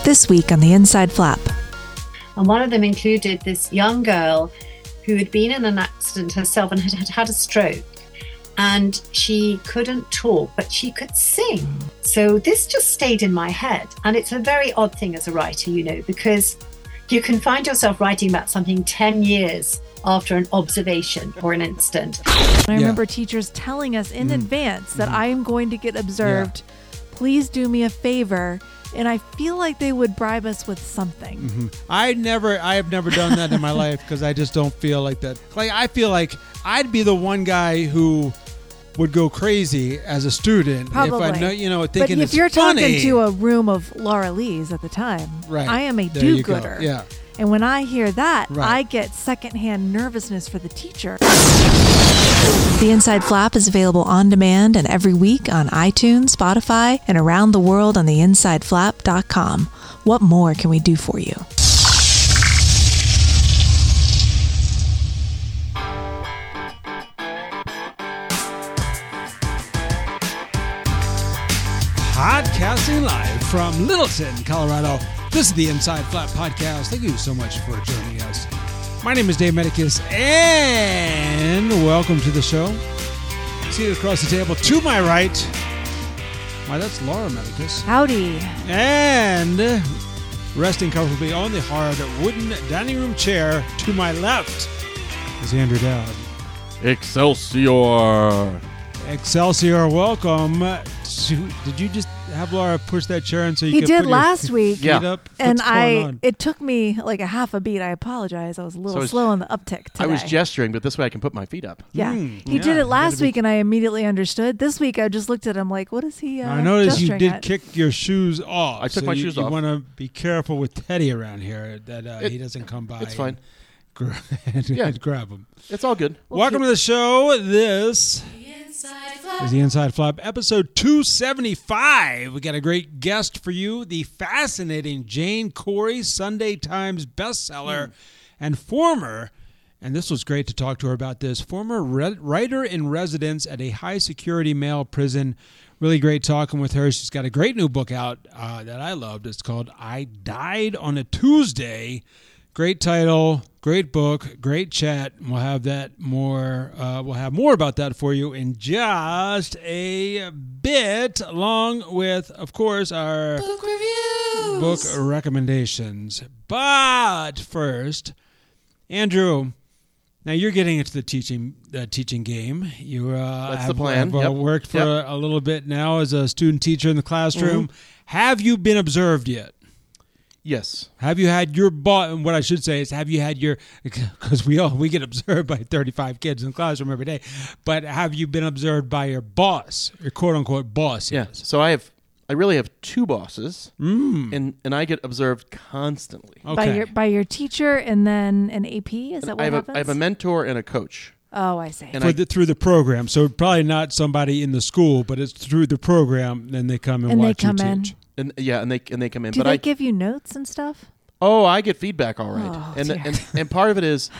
This week on The Inside Flap. And one of them included this young girl who had been in an accident herself and had had a stroke. And she couldn't talk, but she could sing. So this just stayed in my head. And it's a very odd thing as a writer, you know, because you can find yourself writing about something 10 years after an observation or an incident. I remember teachers telling us in advance that I am going to get observed. Please do me a favor. And I feel like they would bribe us with something. I have never done that in my life because I just don't feel like that. Like, I feel like I'd be the one guy who would go crazy as a student. Probably. If I know, thinking but if it's you're funny. talking to a room of Laura Lee's at the time, Right. I am a There you go. do-gooder. Yeah. And when I hear that, Right. I get secondhand nervousness for the teacher. The Inside Flap is available on demand and every week on iTunes, Spotify, and around the world on theinsideflap.com. What more can we do for you? Podcasting live from Littleton, Colorado. This is the Inside Flap Podcast. Thank you so much for joining us. My name is Dave Medicus, and welcome to the show. Seated across the table to my right, why, that's Laura Medicus. Howdy. And resting comfortably on the hard wooden dining room chair to my left is Andrew Dowd. Excelsior! Excelsior, welcome. Did you just have Laura push that chair in so you He could did put your last week. feet Yeah. up? And What's going on? it took me like a half a beat. I apologize. I was a little So slow on the uptick today. I was gesturing, but this way I can put my feet up. Yeah. Mm, He yeah, did you it last gotta be- week and I immediately understood. This week I just looked at him like, what is he I noticed you gesturing did at? kick your shoes off. I took my shoes You off. want to be careful with Teddy around here that he doesn't come by. It's fine. And grab him. It's all good. Welcome to the show. This is the Inside Flap, episode 275. We got a great guest for you, the fascinating Jane Corey, Sunday Times bestseller, and former, and this was great to talk to her about this, former writer in residence at a high-security male prison. Really great talking with her. She's got a great new book out that I loved. It's called I Died on a Tuesday. Great title, great book, great chat. We'll have that more. We'll have more about that for you in just a bit, along with, of course, our Book reviews. book recommendations. But first, Andrew, now you're getting into the teaching game. You That's have, the plan. have, Yep. worked for Yep. a little bit now as a student teacher in the classroom. Have you been observed yet? Yes. Have you had your boss? What I should say is, have you had your? Because we get observed by 35 kids in the classroom every day. But have you been observed by your boss, your quote unquote boss? Yeah. yes. So I really have two bosses, and I get observed constantly. Okay. By your teacher and then an AP? Is that what happens? I have a mentor and a coach. Oh, I see. And Through the program, so probably not somebody in the school, but it's through the program. Then they come and And they watch come you in. teach. And they come in. Do but they I give you notes and stuff? I get feedback all right. Oh, and, dear. and part of it is,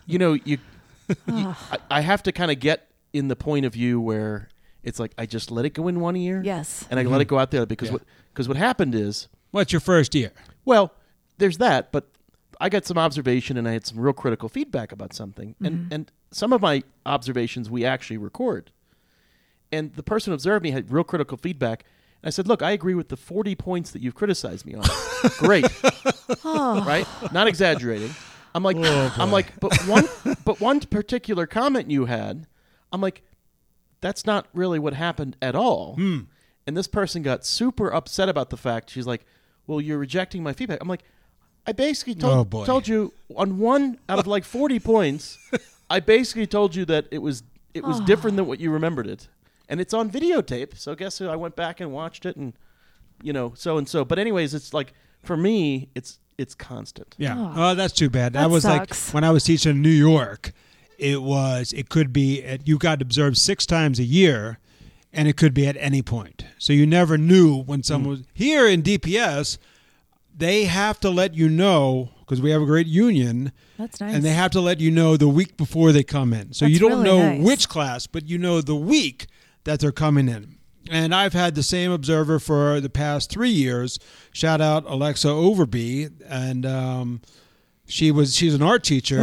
I have to kind of get in the point of view where it's like I just let it go in one ear. Yes. And I let it go out there because what happened is, What's your first year? well, there's that, but I got some observation and I had some real critical feedback about something. And some of my observations we actually record. And the person who observed me had real critical feedback. And I said, look, I agree with the 40 points that you've criticized me on. Great. Right? Not exaggerating. I'm like, but one particular comment you had, I'm like, that's not really what happened at all. And this person got super upset about the fact. She's like, well, you're rejecting my feedback. I'm like, I basically told you on one out of like 40 points, I basically told you that it was different than what you remembered it. And it's on videotape. So guess who? I went back and watched it and, so and so. But anyways, it's like, for me, it's constant. Yeah. Oh, that's too bad. That was sucks. like when I was teaching in New York, it could be, you got observed 6 times a year, and it could be at any point. So you never knew when someone was here in DPS. They have to let you know, because we have a great union. That's nice. And they have to let you know the week before they come in. So That's you don't really know nice. which class, but you know the week that they're coming in. And I've had the same observer for the past 3 years. Shout out Alexa Overby. And she's an art teacher.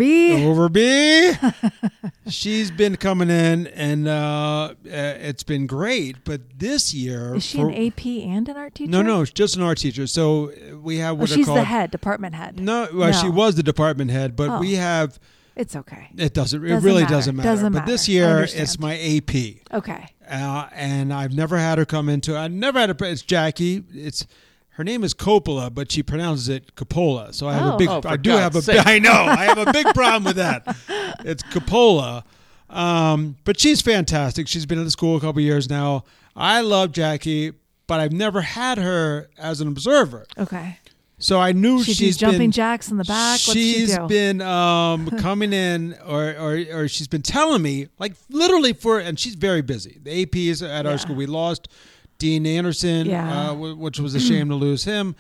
Overby. She's been coming in, and it's been great. But this year... Is she an AP and an art teacher? No, it's just an art teacher. So we have what are she's called... the head, department head. No, she was the department head, but we have... It's okay. It doesn't. It really doesn't matter. Doesn't but matter. this year, it's my AP. Okay. And I've never had her come into. I never had her. It's Jackie. Her name is Coppola, but she pronounces it Coppola. So I have a big. Oh, for I do God's have a. sake. I know. I have a big problem with that. It's Coppola, but she's fantastic. She's been at the school a couple years now. I love Jackie, but I've never had her as an observer. Okay. So I knew she's jumping been, jacks in the back. What's she she's do? been coming in, or she's been telling me, like literally and she's very busy. The AP is at our school. We lost Dean Anderson, which was a shame to lose him,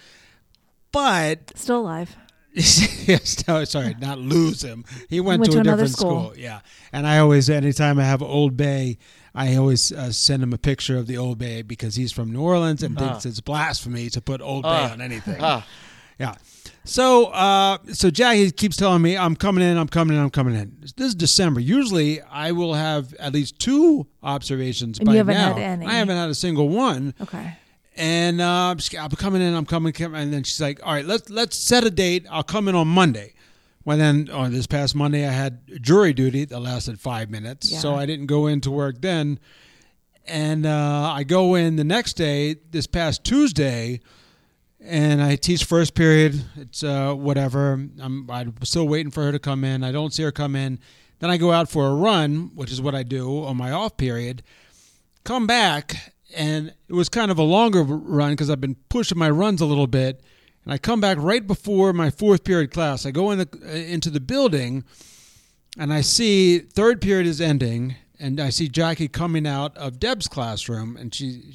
but still alive. yes, no, sorry, not lose him. He went to a different school. Yeah, and I always, anytime I have Old Bay, I always send him a picture of the Old Bay because he's from New Orleans and thinks it's blasphemy to put Old Bay on anything. Yeah. So Jackie keeps telling me, I'm coming in. This is December. Usually I will have at least 2 observations and by you haven't now. had any. I haven't had a single one. Okay. And I'm coming in. And then she's like, all right, let's set a date. I'll come in on Monday. Well, then on this past Monday, I had jury duty that lasted 5 minutes. So I didn't go into work then. And I go in the next day, this past Tuesday, and I teach first period. It's whatever. I'm still waiting for her to come in. I don't see her come in. Then I go out for a run, which is what I do on my off period. Come back, and it was kind of a longer run because I've been pushing my runs a little bit. And I come back right before my 4th period class. I go into the building, and I see 3rd period is ending, and I see Jackie coming out of Deb's classroom, and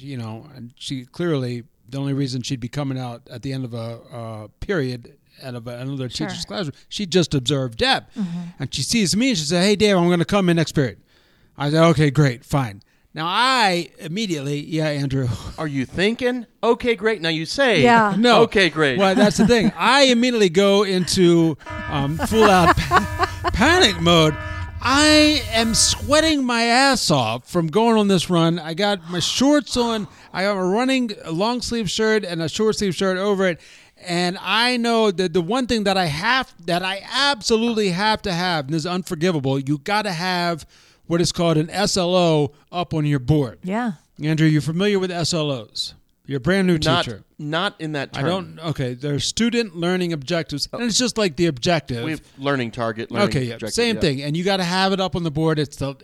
she clearly, the only reason she'd be coming out at the end of a period out of another teacher's classroom, she just observed Deb. Mm-hmm. And she sees me, and she said, hey, Dave, I'm going to come in next period. I said, okay, great, fine. Now, I immediately, Andrew. Are you thinking, okay, great? Now you say, no. Okay, great. Well, that's the thing. I immediately go into full-out panic mode. I am sweating my ass off from going on this run. I got my shorts on. I am running a long-sleeve shirt and a short-sleeve shirt over it. And I know that the one thing that I absolutely have to have, and this is unforgivable, you got to have what is called an SLO up on your board. Yeah. Andrew, you're familiar with SLOs. You're a brand new teacher. Not in that term. Okay, they're student learning objectives. And it's just like the objective. We have learning target, objective. Same thing. And you got to have it up on the board. It's to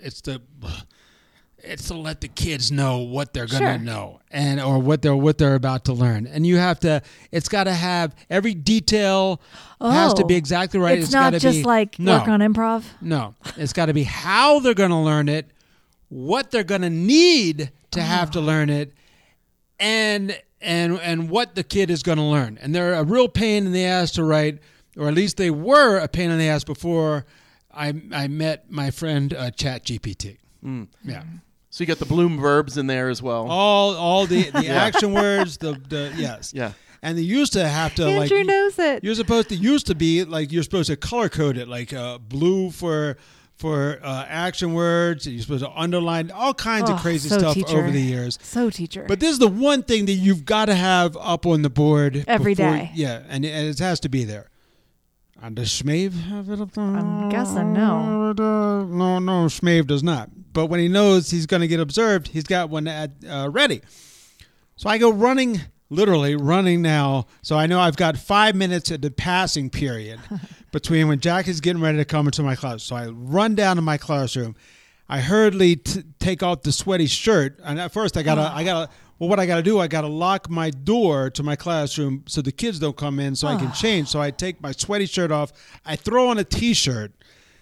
let the kids know what they're going to know or what they're about to learn. And you have to, it's got to have every detail has to be exactly right. It's not just like work on improv. No, it's got to be how they're going to learn it, what they're going to need to have to learn it, and what the kid is going to learn. And they're a real pain in the ass to write, or at least they were a pain in the ass before I met my friend ChatGPT. Yeah. So you got the Bloom verbs in there as well. All the action words, the yes. Yeah. And they used to have to Andrew knows it. You're supposed to color code it, like blue for action words. You're supposed to underline all kinds of crazy stuff over the years. So teacher. But this is the one thing that you've got to have up on the board every day. Yeah, and it has to be there. And does Schmave have it up there? I'm guessing no. No, Schmave does not. But when he knows he's going to get observed, he's got one ready. So I go literally running now. So I know I've got 5 minutes at the passing period between when Jackie's getting ready to come into my class. So I run down to my classroom. I hurriedly take off the sweaty shirt. And at first what I got to do, I got to lock my door to my classroom so the kids don't come in so I can change. So I take my sweaty shirt off. I throw on a T-shirt.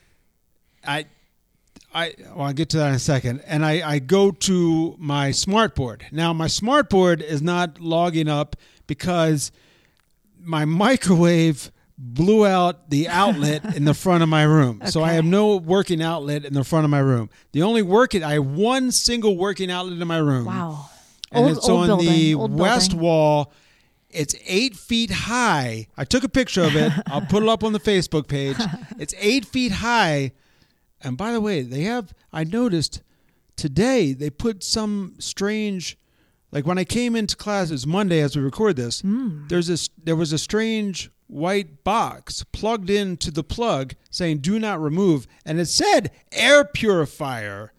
I'll get to that in a second. And I go to my smartboard. Now, my smartboard is not logging up because my microwave blew out the outlet in the front of my room. So I have no working outlet in the front of my room. I have one single working outlet in my room. Wow. And Old- it's old on building, the old west building. wall. It's 8 feet high. I took a picture of it. I'll put it up on the Facebook page. It's 8 feet high. And by the way, I noticed today they put some strange, like when I came into class, it's Monday as we record this, there was a strange white box plugged into the plug saying do not remove. And it said air purifier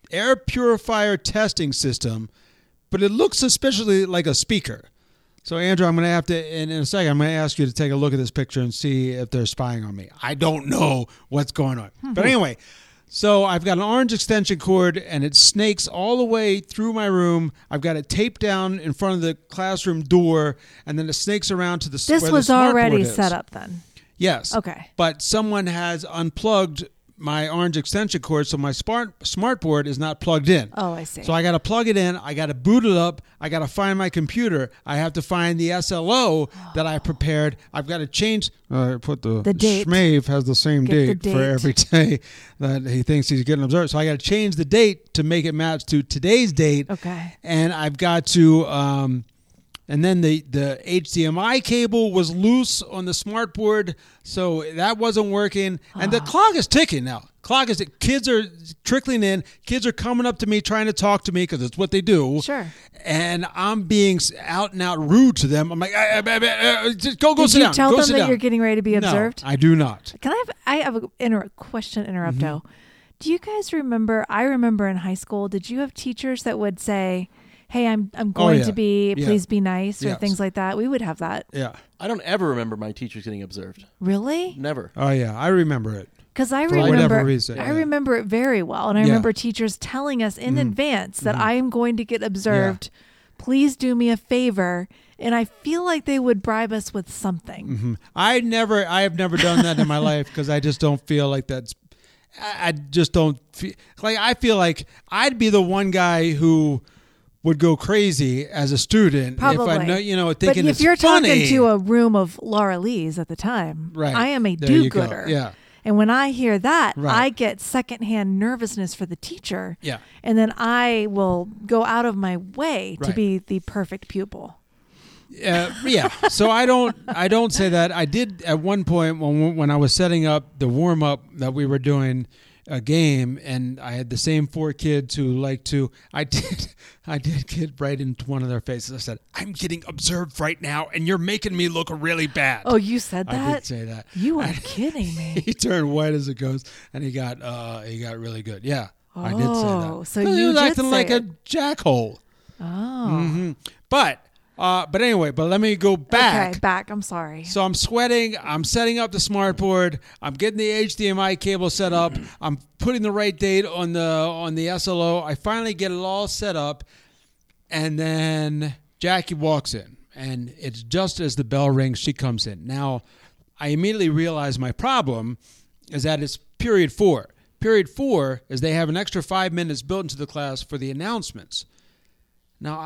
testing system, but it looks suspiciously like a speaker. So, Andrew, I'm going to have to, in a second, I'm going to ask you to take a look at this picture and see if they're spying on me. I don't know what's going on. But anyway, so I've got an orange extension cord, and it snakes all the way through my room. I've got it taped down in front of the classroom door, and then it snakes around to the This where was the smart already board is. set up then. Yes. Okay. But someone has unplugged my orange extension cord, so my smart board is not plugged in. Oh, I see. So I got to plug it in. I got to boot it up. I got to find my computer. I have to find the SLO that I prepared. I've got to change. Put the date. Schmave has the same Get the date for date. every day that he thinks he's getting observed. So I got to change the date to make it match to today's date. Okay. And I've got to. And then the HDMI cable was loose on the smart board, so that wasn't working. And the clock is ticking now. Kids are trickling in. Kids are coming up to me trying to talk to me because it's what they do. Sure. And I'm being out and out rude to them. I'm like, just go Did sit you down. tell Go them sit that down. you're getting ready to be observed? No, I do not. I have a question, Interrupto. Mm-hmm. Do you guys remember, I remember in high school, did you have teachers that would say, hey, I'm going to be, please be nice, or Yes. things like that? We would have that. Yeah. I don't ever remember my teachers getting observed. Really? Never. Oh, yeah. I remember it. Because I For whatever remember, reason, I yeah. remember it very well, and I Yeah. remember teachers telling us in advance that I am going to get observed. Please do me a favor, and I feel like they would bribe us with something. I have never done that in my life because I just don't feel like that's. I just don't feel like. I feel like I'd be the one guy who would go crazy as a student Probably. if I know, But thinking if it's you're funny. talking to a room of Laura Lee's at the time, Right. I am a There you go. do-gooder. Yeah. And when I hear that, Right. I get secondhand nervousness for the teacher. Yeah. And then I will go out of my way to Right. be the perfect pupil. Yeah. So I don't say that. I did at one point when I was setting up the warm up that we were doing a game, and I had the same 4 kids who like to. I did get right into one of their faces. I said, "I'm getting observed right now, and you're making me look really bad." Oh, you said that? I did say that. You are kidding me. He turned white as a ghost, and he got really good. Yeah, I did say Oh, that. so 'Cause he you was did acting say like a it. jackhole. Oh. But anyway, let me go back. Okay, back. I'm sorry. So I'm sweating. I'm setting up the smart board. I'm getting the HDMI cable set up. I'm putting the right date on the SLO. I finally get it all set up, and then Jackie walks in, and it's just as the bell rings, she comes in. Now, I immediately realize my problem is that it's period 4. Period 4 is they have an extra 5 minutes built into the class for the announcements. Now,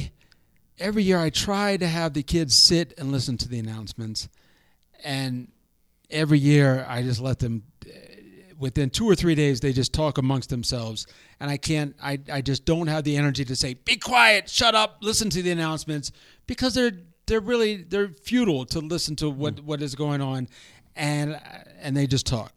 every year I try to have the kids sit and listen to the announcements, and every year I just let them, within 2 or 3 days, they just talk amongst themselves, and I just don't have the energy to say, be quiet, shut up, listen to the announcements, because they're futile to listen to what is going on, and they just talk.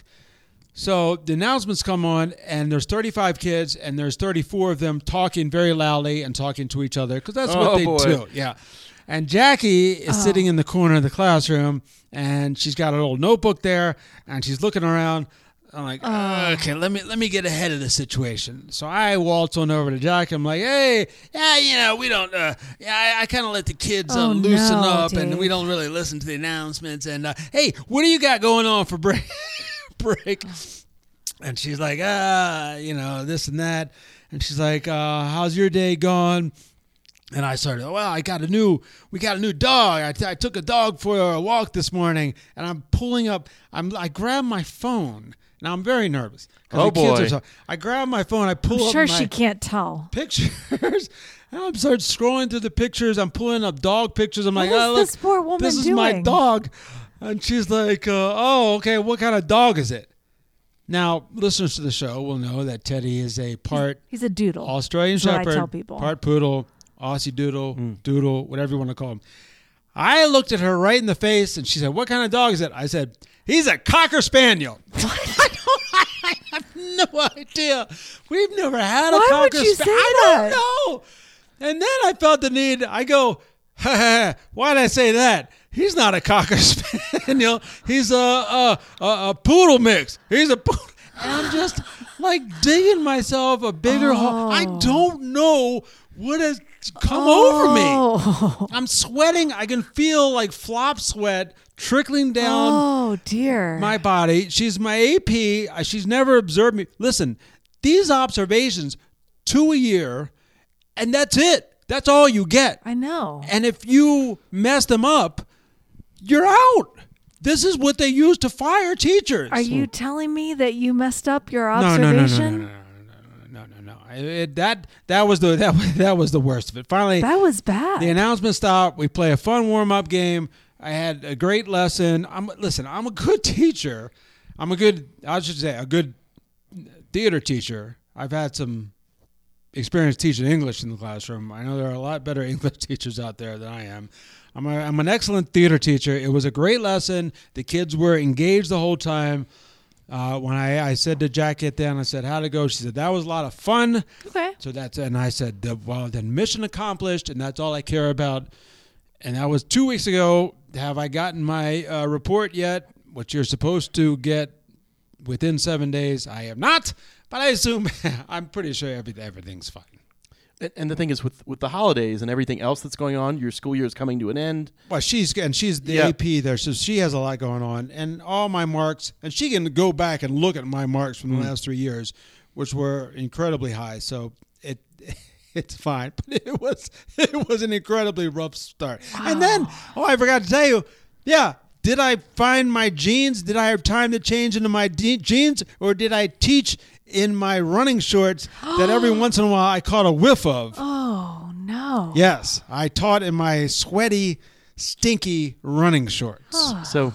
So the announcements come on, and there's 35 kids, and there's 34 of them talking very loudly and talking to each other, because that's what they do. Yeah. And Jackie is sitting in the corner of the classroom, and she's got a little notebook there, and she's looking around. I'm like, okay, let me get ahead of the situation. So I waltz on over to Jackie. I'm like, hey, yeah, we don't. I kind of let the kids loosen up, Dave. and we don't really listen to the announcements. And hey, what do you got going on for break? And she's like, this and that. And she's like, how's your day going? And I started, we got a new dog. I took a dog for a walk this morning, and I'm pulling up. I grab my phone. Now I'm very nervous. Oh, boy. I grab my phone. I pull I'm up sure my she can't tell. pictures. And I'm starting scrolling through the pictures. I'm pulling up dog pictures. I'm like, What is look, this poor woman this is my doing? dog. And she's like, oh, okay, what kind of dog is it? Now, listeners to the show will know that Teddy is a part He's a doodle. Australian That's what I Shepherd, tell people. part poodle, Aussie doodle, doodle, whatever you want to call him. I looked at her right in the face and she said, what kind of dog is it? I said, he's a Cocker Spaniel. I have no idea. We've never had a Why would Cocker you Spaniel. say I that? don't know. And then I felt the need. I go, why'd I say that? He's not a Cocker Spaniel. He's a poodle mix. He's a poodle. And I'm just like digging myself a bigger hole. I don't know what has come over me. I'm sweating. I can feel like flop sweat trickling down Oh, dear. my body. She's my AP. She's never observed me. Listen, these observations, 2 a year, and that's it. That's all you get. I know. And if you mess them up, you're out. This is what they use to fire teachers. Are you telling me that you messed up your observation? No. That was the worst of it. Finally, That was bad. the announcement stopped. We play a fun warm-up game. I had a great lesson. I'm a good teacher. I'm a good theater teacher. I've had some experience teaching English in the classroom. I know there are a lot better English teachers out there than I am. I'm an excellent theater teacher. It was a great lesson. The kids were engaged the whole time. When I said to Jackie at the end, I said, how'd it go? She said, that was a lot of fun. Okay. So and I said, well, then mission accomplished, and that's all I care about. And that was 2 weeks ago. Have I gotten my report yet? What you're supposed to get within 7 days. I have not, but I assume I'm pretty sure everything's fine. And the thing is, with the holidays and everything else that's going on, your school year is coming to an end. Well, she's the AP there, so she has a lot going on, and all my marks, and she can go back and look at my marks from the last 3 years, which were incredibly high. So it's fine, but it was an incredibly rough start. Wow. And then, I forgot to tell you, did I find my jeans? Did I have time to change into my jeans, or did I teach in my running shorts that every once in a while I caught a whiff of? Oh, no. Yes, I taught in my sweaty, stinky running shorts. So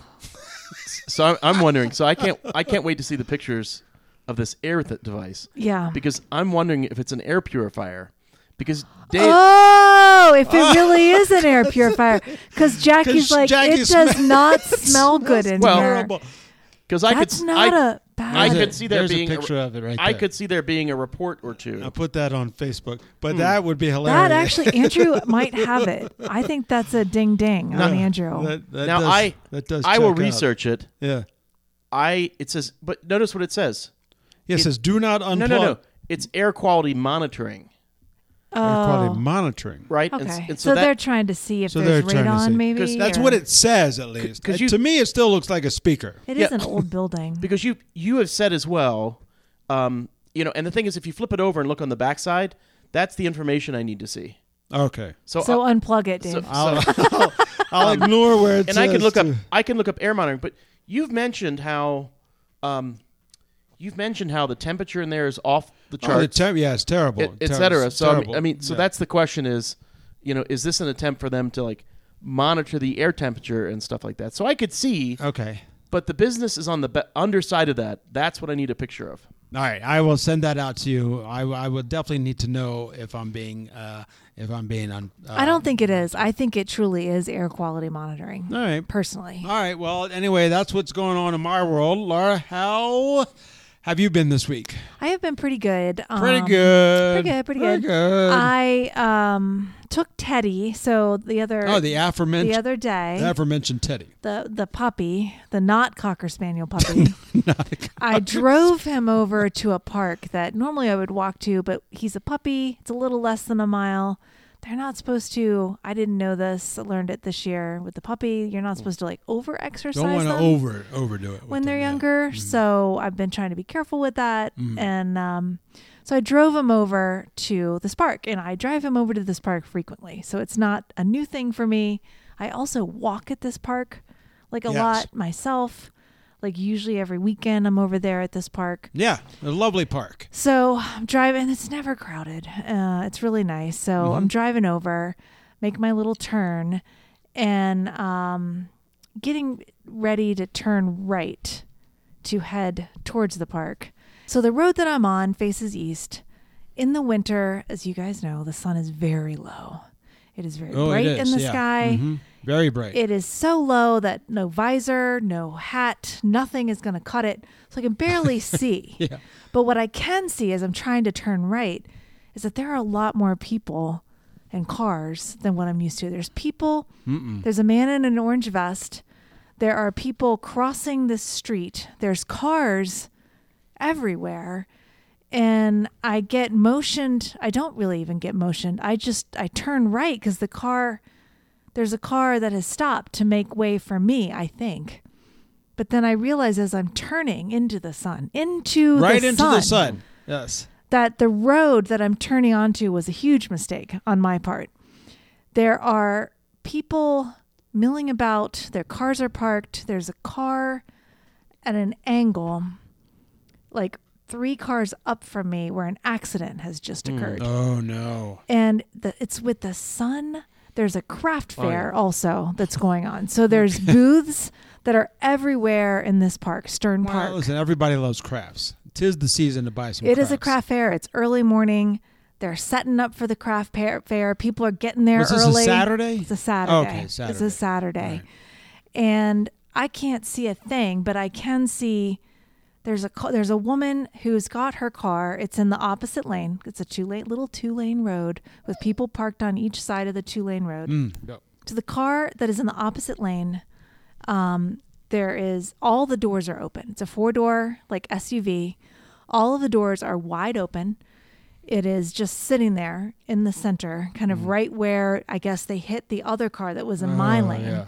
I'm wondering. So I can't wait to see the pictures of this air device. Yeah. Because I'm wondering if it's an air purifier. Because Dave. Oh, if it really is an air purifier. Because Jackie's like, it does not smell good in here. Because That's not a bad. I could see there There's being a picture of it right there. I could see there being a report or two. I'll put that on Facebook, but that would be hilarious. That actually, Andrew might have it. I think that's a ding ding on Andrew. I will research it. Yeah. It says, but notice what it says. It says, do not unplug. No. It's air quality monitoring. Air quality monitoring. Right? Okay. And so they're trying to see if there's radon, maybe? That's what it says, at least. To me, it still looks like a speaker. It is an old building. Because you have said as well, and the thing is, if you flip it over and look on the backside, that's the information I need to see. Okay. So unplug it, Dave. I'll ignore where it says. And I can look up air monitoring, but you've mentioned how the temperature in there is off the charts. It's terrible, et cetera. So so that's the question: is this an attempt for them to like monitor the air temperature and stuff like that? So I could see. Okay. But the business is on the underside of that. That's what I need a picture of. All right, I will send that out to you. I will definitely need to know if I'm being on. I don't think it is. I think it truly is air quality monitoring. All right, personally. All right. Well, anyway, that's what's going on in my world. Laura, how have you been this week? I have been pretty good. Pretty good. I took Teddy. So the aforementioned Teddy, the puppy, the not Cocker Spaniel puppy. I drove him over to a park that normally I would walk to, but he's a puppy. It's a little less than a mile. They're not supposed to. I didn't know this. I learned it this year with the puppy. You're not supposed to like over-exercise them. Don't want to overdo it when they're younger. Yeah. So I've been trying to be careful with that. And so I drove him over to this park, and I drive him over to this park frequently. So it's not a new thing for me. I also walk at this park like a lot myself. Like usually every weekend I'm over there at this park. Yeah, a lovely park. So I'm driving. It's never crowded. It's really nice. So I'm driving over, make my little turn, and getting ready to turn right to head towards the park. So the road that I'm on faces east. In the winter, as you guys know, the sun is very low. It is very bright in the sky. Mm-hmm. Very bright. It is so low that no visor, no hat, nothing is going to cut it. So I can barely see. Yeah. But what I can see as I'm trying to turn right is that there are a lot more people and cars than what I'm used to. There's people. There's a man in an orange vest. There are people crossing this street. There's cars everywhere. And I get motioned. I don't really even get motioned. I turn right because there's a car that has stopped to make way for me, I think. But then I realize as I'm turning into the sun, into the sun, yes, that the road that I'm turning onto was a huge mistake on my part. There are people milling about. Their cars are parked. There's a car at an angle, like 3 cars up from me, where an accident has just occurred. Oh, no. And it's with the sun. There's a craft fair also that's going on. So there's booths that are everywhere in this park, Stern Park. Listen, everybody loves crafts. 'Tis the season to buy some crafts. It is a craft fair. It's early morning. They're setting up for the craft fair. People are getting there early. Was this a Saturday? It's a Saturday. Okay, Saturday. It's a Saturday. Right. And I can't see a thing, but I can see there's a woman who's got her car. It's in the opposite lane. It's a little two-lane road with people parked on each side of the 2-lane road. Go. To the car that is in the opposite lane, there is, all the doors are open. It's a 4-door like SUV. All of the doors are wide open. It is just sitting there in the center, kind of right where I guess they hit the other car that was in my lane. Yeah.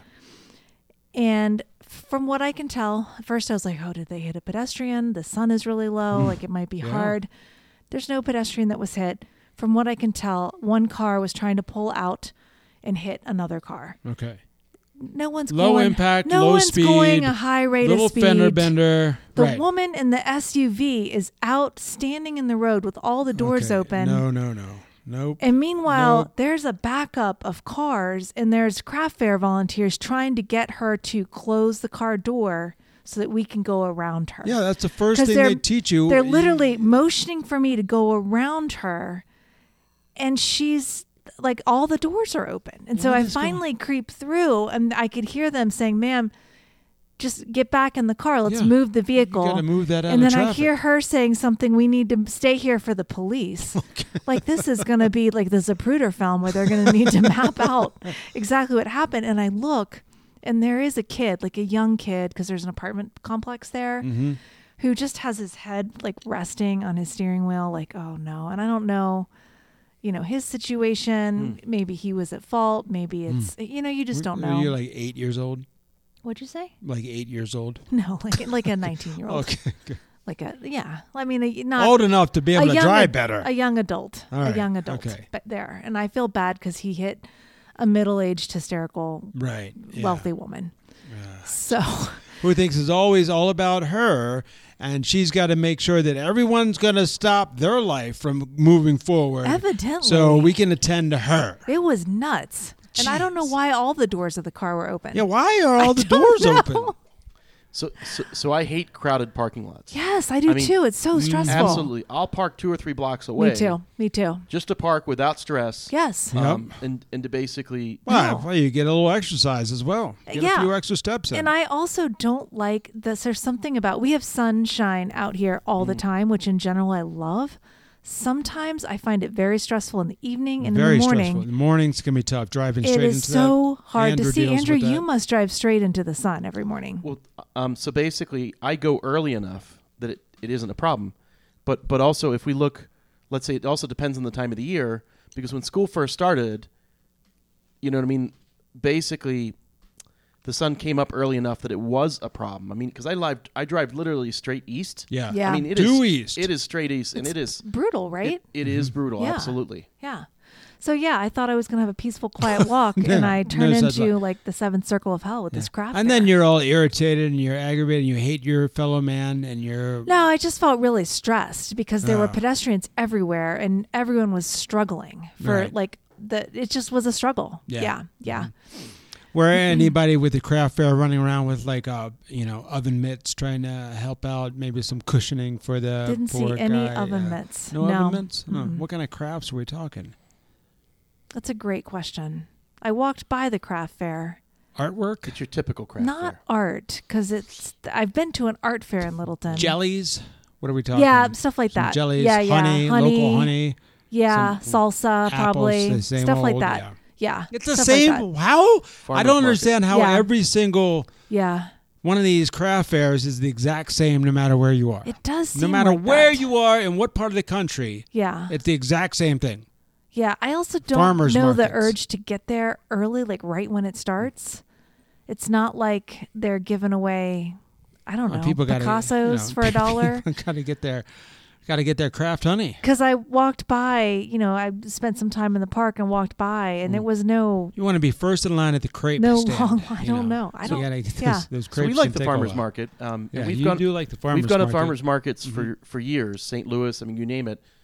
And from what I can tell, at first I was like, oh, did they hit a pedestrian? The sun is really low. Like it might be hard. There's no pedestrian that was hit. From what I can tell, one car was trying to pull out and hit another car. Okay. No one's low going, impact, no low one's speed, going a high rate little of speed. fender bender. The right. woman in the SUV is out standing in the road with all the doors open. No. Nope. And meanwhile, Nope. there's a backup of cars and there's craft fair volunteers trying to get her to close the car door so that we can go around her. Yeah, that's the first thing they teach you. They're literally motioning for me to go around her, and she's like, all the doors are open. And so I finally creep through, and I could hear them saying, ma'am, just get back in the car. Let's move the vehicle. You got to move that out and of then traffic. I hear her saying something, we need to stay here for the police. Like this is going to be like the Zapruder film where they're going to need to map out exactly what happened. And I look, and there is a kid, like a young kid, because there's an apartment complex there, who just has his head like resting on his steering wheel, like, oh no. And I don't know, his situation. Maybe he was at fault. Maybe it's, you just don't know. You're like 8 years old? What'd you say? Like 8 years old? No, like a 19-year-old. Okay. Like I mean, not old enough to be able to drive better. A young adult. All right. A young adult. Okay. But there. And I feel bad because he hit a middle-aged, hysterical, right. Yeah. wealthy woman. So. Who thinks it's always all about her, and she's got to make sure that everyone's going to stop their life from moving forward. Evidently. So we can attend to her. It was nuts. And I don't know why all the doors of the car were open. Yeah, why are all the doors open? So I hate crowded parking lots. Yes, I do too. It's so stressful. Absolutely. I'll park 2 or 3 blocks away. Me too. Just to park without stress. Yes. And to basically... Well, you get a little exercise as well. Get a few extra steps in. And I also don't like this. There's something about, we have sunshine out here all the time, which in general I love. Sometimes I find it very stressful in the evening and very in the morning. Stressful. The mornings can be tough. Driving straight into that. It is so hard to see. deals Andrew, with that. you must drive straight into the sun every morning. Well, so basically, I go early enough that it isn't a problem. But also, if we look, let's say it also depends on the time of the year, because when school first started, you know what I mean? Basically, the sun came up early enough that it was a problem. I mean, because I drive literally straight east. Yeah. Yeah. I mean, it Due is east. It is straight east, and It's it is brutal, right? It is brutal, Yeah. absolutely. Yeah. So yeah, I thought I was going to have a peaceful, quiet walk, and I turned no such into luck. like the 7th circle of hell with this craft And fair. then you're all irritated and you're aggravated and you hate your fellow man and you're... No, I just felt really stressed because there were pedestrians everywhere and everyone was struggling for Right. it just was a struggle. Yeah. Yeah. Where anybody with the craft fair running around with like oven mitts trying to help out, maybe some cushioning for the Didn't poor see any guy. oven mitts. No No. oven mitts? Oh, what kind of crafts are we talking? That's a great question. I walked by the craft fair. Artwork? It's your typical craft Not fair. art, because I've been to an art fair in Littleton. Jellies? What are we talking? Yeah, stuff like Some that. Jellies, yeah, honey, local honey. Yeah, some salsa, apples, probably the same stuff like old, that. yeah. Yeah, It's the stuff same. Like that. How? Farmer's I don't market. understand how Yeah. every single Yeah, one of these craft fairs is the exact same no matter where you are. it does. No seem matter like where that. you are and what part of the country, Yeah, it's the exact same thing. yeah. I also don't Farmers know the markets. urge to get there early, like right when it starts. It's not like they're giving away, I don't know, People got Picassos for $1. Got to get their craft honey. Because I walked by, I spent some time in the park and walked by, and there was no You want to be first in line at the crepe No stand. long line. I you don't know. I So you don't- gotta get yeah. those So crepes we like can the take a farmers while. market. Yeah, and you do like the farmers We've gone to market. farmers markets for years, St. Louis. I mean, you name it.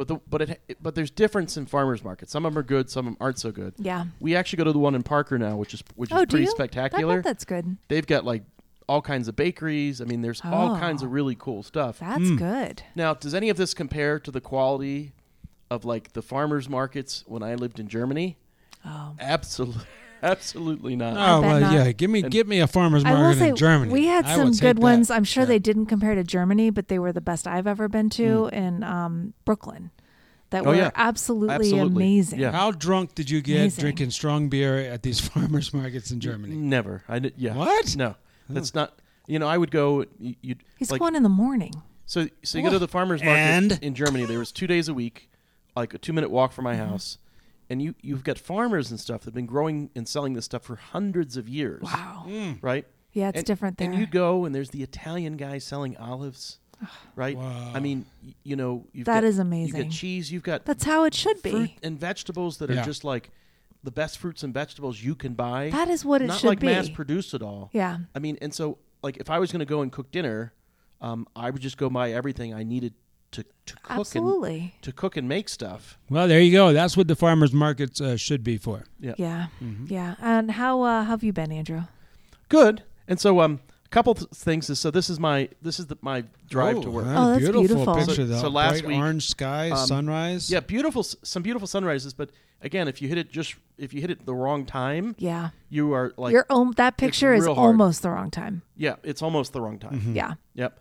But there's difference in farmers markets. Some of them are good, some of them aren't so good. Yeah. We actually go to the one in Parker now, which is Do pretty you? spectacular. That's good. They've got like all kinds of bakeries. I mean, there's all kinds of really cool stuff. That's good. Now, does any of this compare to the quality of like the farmers markets when I lived in Germany? Oh. Absolutely not. Oh bet well, not. yeah. Give me a farmers I will market say in Germany. we had I some would take good that. ones. I'm sure Yeah. they didn't compare to Germany, but they were the best I've ever been to in Brooklyn. That Oh, were yeah. absolutely amazing. Yeah. How drunk did you get Amazing. drinking strong beer at these farmers markets in Germany? Never. Yeah. What? No, that's not. I would go. You'd He's like, going in the morning. So you go to the farmers market And? in Germany. There was 2 days a week, like a 2-minute walk from Mm-hmm. my house, and you've got farmers and stuff that've been growing and selling this stuff for hundreds of years. Wow. Right? Yeah, it's And- different there. And you go and there's the Italian guy selling olives, right? Wow. I mean, you've That got, is You've amazing. got cheese. You've got That's how it should fruit be. and vegetables that Yeah. are just like the best fruits and vegetables you can buy. That is what it Not should like be. mass produced at all. Yeah. I mean, and so like if I was going to go and cook dinner, I would just go buy everything I needed to cook Absolutely. to cook and make stuff. Well, there you go. That's what the farmers markets should be for. Yeah. Mm-hmm. Yeah. And how have you been, Andrew? Good. And so a couple things is this is my drive to work. Oh, that's beautiful. picture, So- though. so last Bright week, orange sky, sunrise. Yeah, some beautiful sunrises, but again, if you hit it the wrong time, Yeah. you are like that picture is real hard. almost the wrong time. yeah, it's almost the wrong time. Mm-hmm. Yeah. Yep.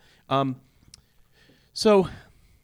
So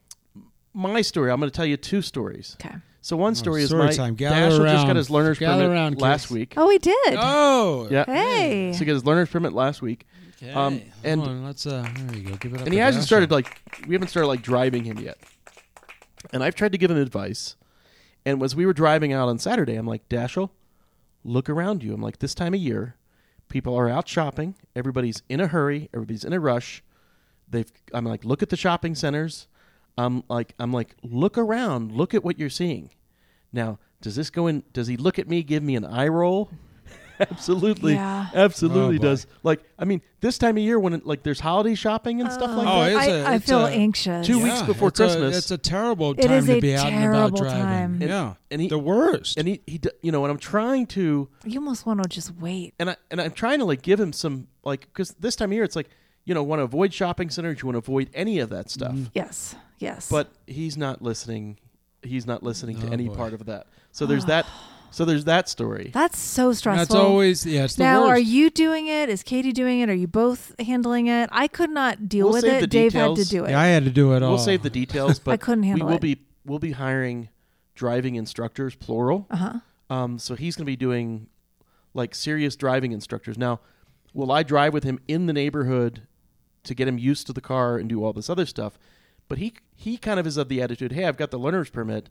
my story, I'm going to tell you two stories. Okay. So one story is story my time. Gather Dashiell just around. got his learner's Gather permit around, last kids. week. Oh, he did. Oh. Yeah. Hey. So he got his learner's permit last week. Okay. And- Hold on, let's there you go. Give it up. And he to hasn't Dashiell. started we haven't started driving him yet. And I've tried to give him advice. And as we were driving out on Saturday, I'm like, Dashiell, look around you. I'm like, this time of year, people are out shopping. Everybody's in a hurry. Everybody's in a rush. I'm like, look at the shopping centers. I'm like, look around. Look at what you're seeing. Now, does he look at me, give me an eye roll? Absolutely. Yeah. Absolutely Oh, boy. does. This time of year when there's holiday shopping and stuff like Oh, that. I it's feel a- anxious. 2 weeks before Christmas. It's a terrible It time is to a be out and about terrible driving. time. Yeah. And he- the worst. And and I'm trying to, You almost want to just wait. and I'm trying to give him some because this time of year it's want to avoid shopping centers, you want to avoid any of that stuff. Yes. Yes. But he's not listening. He's not listening to Oh, any boy. part of that. So there's that. So there's that story. that's so stressful. That's always it's the Now, worst. are you doing it? Is Katie doing it? Are you both handling it? I could not deal We'll with save it. the Dave had to details. do it. Yeah, I had to do it all. We'll save the details, but I couldn't handle it. We'll be hiring driving instructors, plural. Uh-huh. So he's going to be doing serious driving instructors. Now, will I drive with him in the neighborhood to get him used to the car and do all this other stuff? But he kind of is of the attitude, hey, I've got the learner's permit.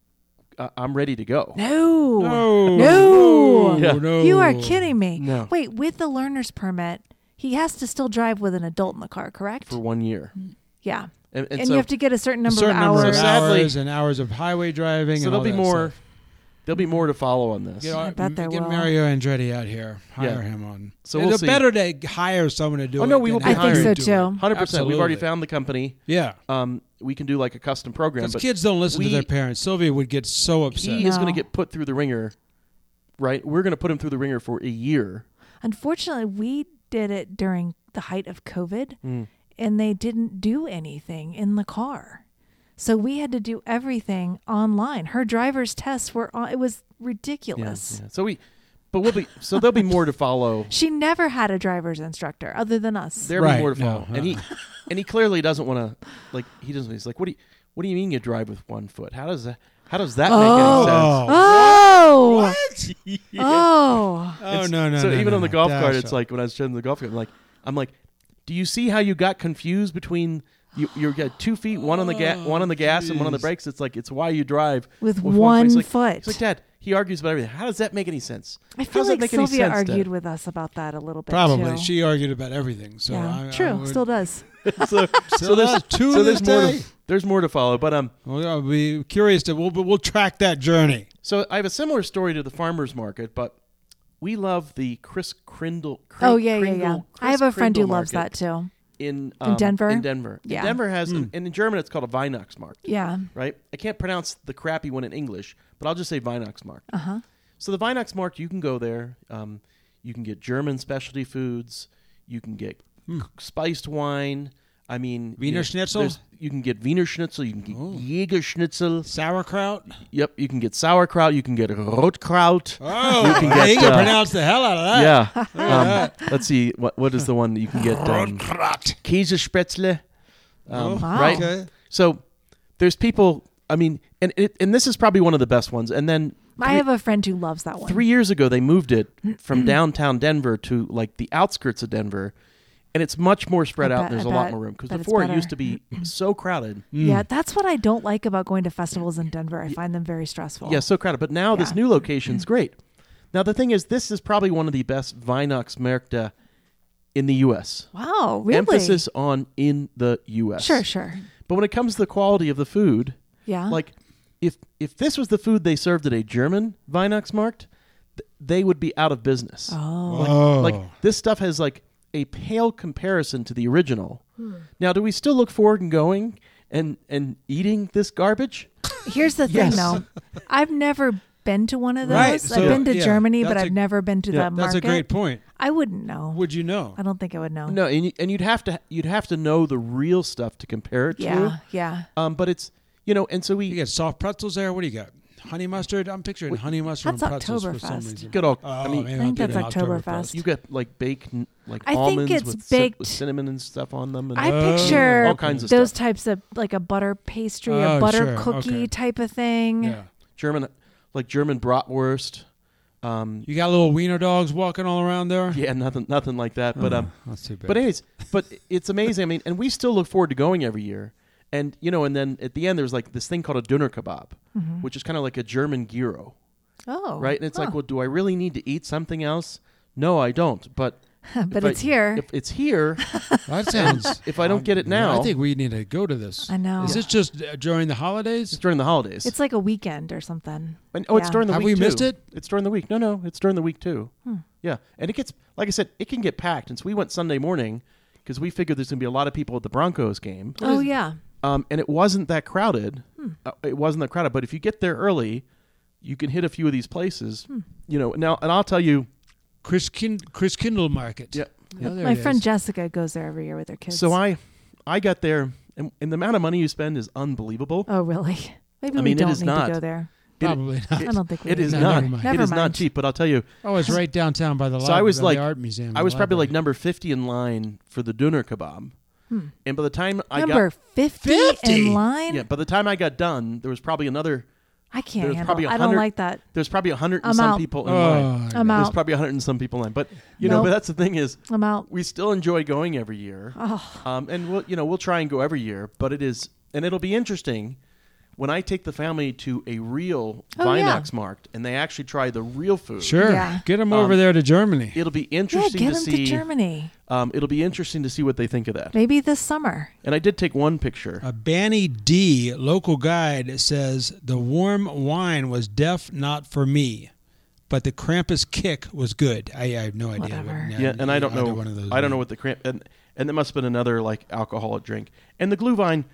I'm ready to go. No. No. No. Yeah. No. You are kidding me. No. Wait, with the learner's permit, he has to still drive with an adult in the car, correct? For 1 year. Yeah. And And so, you have to get a certain number certain of number hours. of Sadly- hours and hours of highway driving. so and there'll all be that more. stuff. There'll be more to follow on this. You know, I bet there get will. Mario Andretti out here. Hire Yeah. him on. So it's we'll see. better to hire someone to do it. Oh, no, we will than be have I think you so, do it. too. 100%. We've already Absolutely. found the company. Yeah. We can do a custom program. Because But kids don't listen to we- their parents. Sylvia would get so upset. he is going No. to get put through the ringer right? We're going to put them through the ringer for a year. Unfortunately, we did it during the height of COVID, and they didn't do anything in the car. So we had to do everything online. Her driver's tests were on. It was ridiculous. Yeah. So there'll be more to follow. She never had a driver's instructor other than us. There'll be Right, more to follow. no. And he clearly doesn't want to, like, he's like, what do you mean you drive with one foot? How does that make any sense? Oh. What? Oh. Oh, no. So no, even no, on the no. golf Dash cart, up. it's like when I was showing the golf cart, I'm like, do you see how you got confused between you got 2 feet, one on the one on the gas and one on the jeez. brakes? It's why you drive With one one foot. foot. He's like, Dad, he argues about everything. How does that make any sense? I How feel does that like make any Sylvia sense, argued Dad? with us about that a little bit Probably. too. She argued about everything. So yeah, I true. would- Still does. Still does. Two to there's this more day. there's more to follow, but Well, I'll be curious we'll track that journey. So I have a similar story to the farmers market, but we love the Chris Krindle. Oh yeah. I have a friend who Krindle loves market that too. in Denver? In Denver, Yeah. Denver has, and in German it's called a Weihnachtsmarkt. Yeah. Right? I can't pronounce the crappy one in English, but I'll just say Weihnachtsmarkt. Uh-huh. So the Weihnachtsmarkt, you can go there. You can get German specialty foods. You can get spiced wine. I mean, Wiener Schnitzel? You can get Wiener Schnitzel. You can get Jäger Schnitzel. Sauerkraut. Yep, you can get sauerkraut. You can get Rotkraut. Oh, You can get, you can pronounce the hell out of that. Yeah. Let's see. What is the one that you can get? Rotkraut. Käsespätzle. Wow. Right? Okay. So there's people, I mean, and this is probably one of the best ones. And then I have a friend who loves that one. 3 years ago, they moved it from downtown Denver to like the outskirts of Denver. And it's much more spread out. And there's a lot more room. Because bet it's before it better. used to be so crowded. Yeah, that's what I don't like about going to festivals in Denver. I find them very stressful. Yeah, so crowded. But now this Yeah. new location's great. Now, the thing is, this is probably one of the best Weihnachtsmärkte in the U.S. Wow, really? Emphasis on in the U.S. Sure. But when it comes to the quality of the food, Yeah. like if this was the food they served at a German Weihnachtsmarkt, they would be out of business. Oh. Like this stuff has like a pale comparison to the original. Now, do we still look forward and going and eating this garbage? Here's the thing, Yes. though. I've never been to one of those. Right, I've so- been to yeah, Germany, but that's I've a- never been to yeah, the That's market. a great point. I wouldn't know. Would you know? I don't think I would know. No, and you'd have to know the real stuff to compare it Yeah, yeah. to. But it's and so You we get soft pretzels there. What do you got? Honey mustard. I'm picturing honey mustard That's and pretzels for some Oktoberfest. reason. get all. Oh, I mean, maybe I think I'll that's get an Oktoberfest. you get like baked like I think almonds it's with, baked- with cinnamon and stuff on them. And I picture all kinds of those stuff. types of like a butter pastry, Oh, a butter sure, cookie okay. type of thing. Yeah. German bratwurst. You got little wiener dogs walking all around there. Yeah, nothing like that. But That's too bad. But anyways, but it's amazing. I mean, and we still look forward to going every year. And and then at the end there's like this thing called a Döner kebab, which is kind of like a German gyro, Oh, right? And it's huh. like, well, do I really need to eat something else? No, I don't. But but if it's here. If it's here, that sounds. if I don't get it now, I think we need to go to this. I know. Is this just during the holidays? it's during the holidays. It's like a weekend or something. And, it's yeah. during the Have week we too. missed it? It's during the week. No, it's during the week too. Yeah, and it gets, like I said, it can get packed. And so we went Sunday morning because we figured there's going to be a lot of people at the Broncos game. Oh yeah. And it wasn't that crowded. It wasn't that crowded. But if you get there early, you can hit a few of these places. Now, and I'll tell you. Chris Kindle Market. Yeah. Oh, there My it friend is. Jessica goes there every year with her kids. So I got there, and the amount of money you spend is unbelievable. Oh really? Maybe I we mean, it don't is need not. to go there. Probably not. I don't think we It need is to. No, not. never mind. It is Never not mind. cheap. But I'll tell you, Oh, it's right downtown by the So I was the like- art museum. I was the probably like library. number 50 in line for the Döner kebab. And by the time I Number got 50 50? in line? by the time I got done, there was probably another. I can't There's handle probably it. I don't 100 like that. There's probably 100 and I'm some out. people in line. Oh, I'm There's out. probably 100 and some people in line. But Nope. but that's the thing is, I'm out. we still enjoy going every year. And we'll try and go every year. But it'll be interesting when I take the family to a real Oh, yeah. Weihnachtsmarkt and they actually try the real food. Sure. Yeah. Get them over there to Germany. It'll be Yeah, interesting get to them see. to Germany. It'll be interesting to see what they think of that. Maybe this summer. And I did take one picture. A Banny D local guide says the warm wine was not for me, but the Krampus kick was good. I have no idea. Whatever. Yeah, and I don't know. either one of those I don't know were. what the cramp and there must have been another like alcoholic drink. And the Glühwein,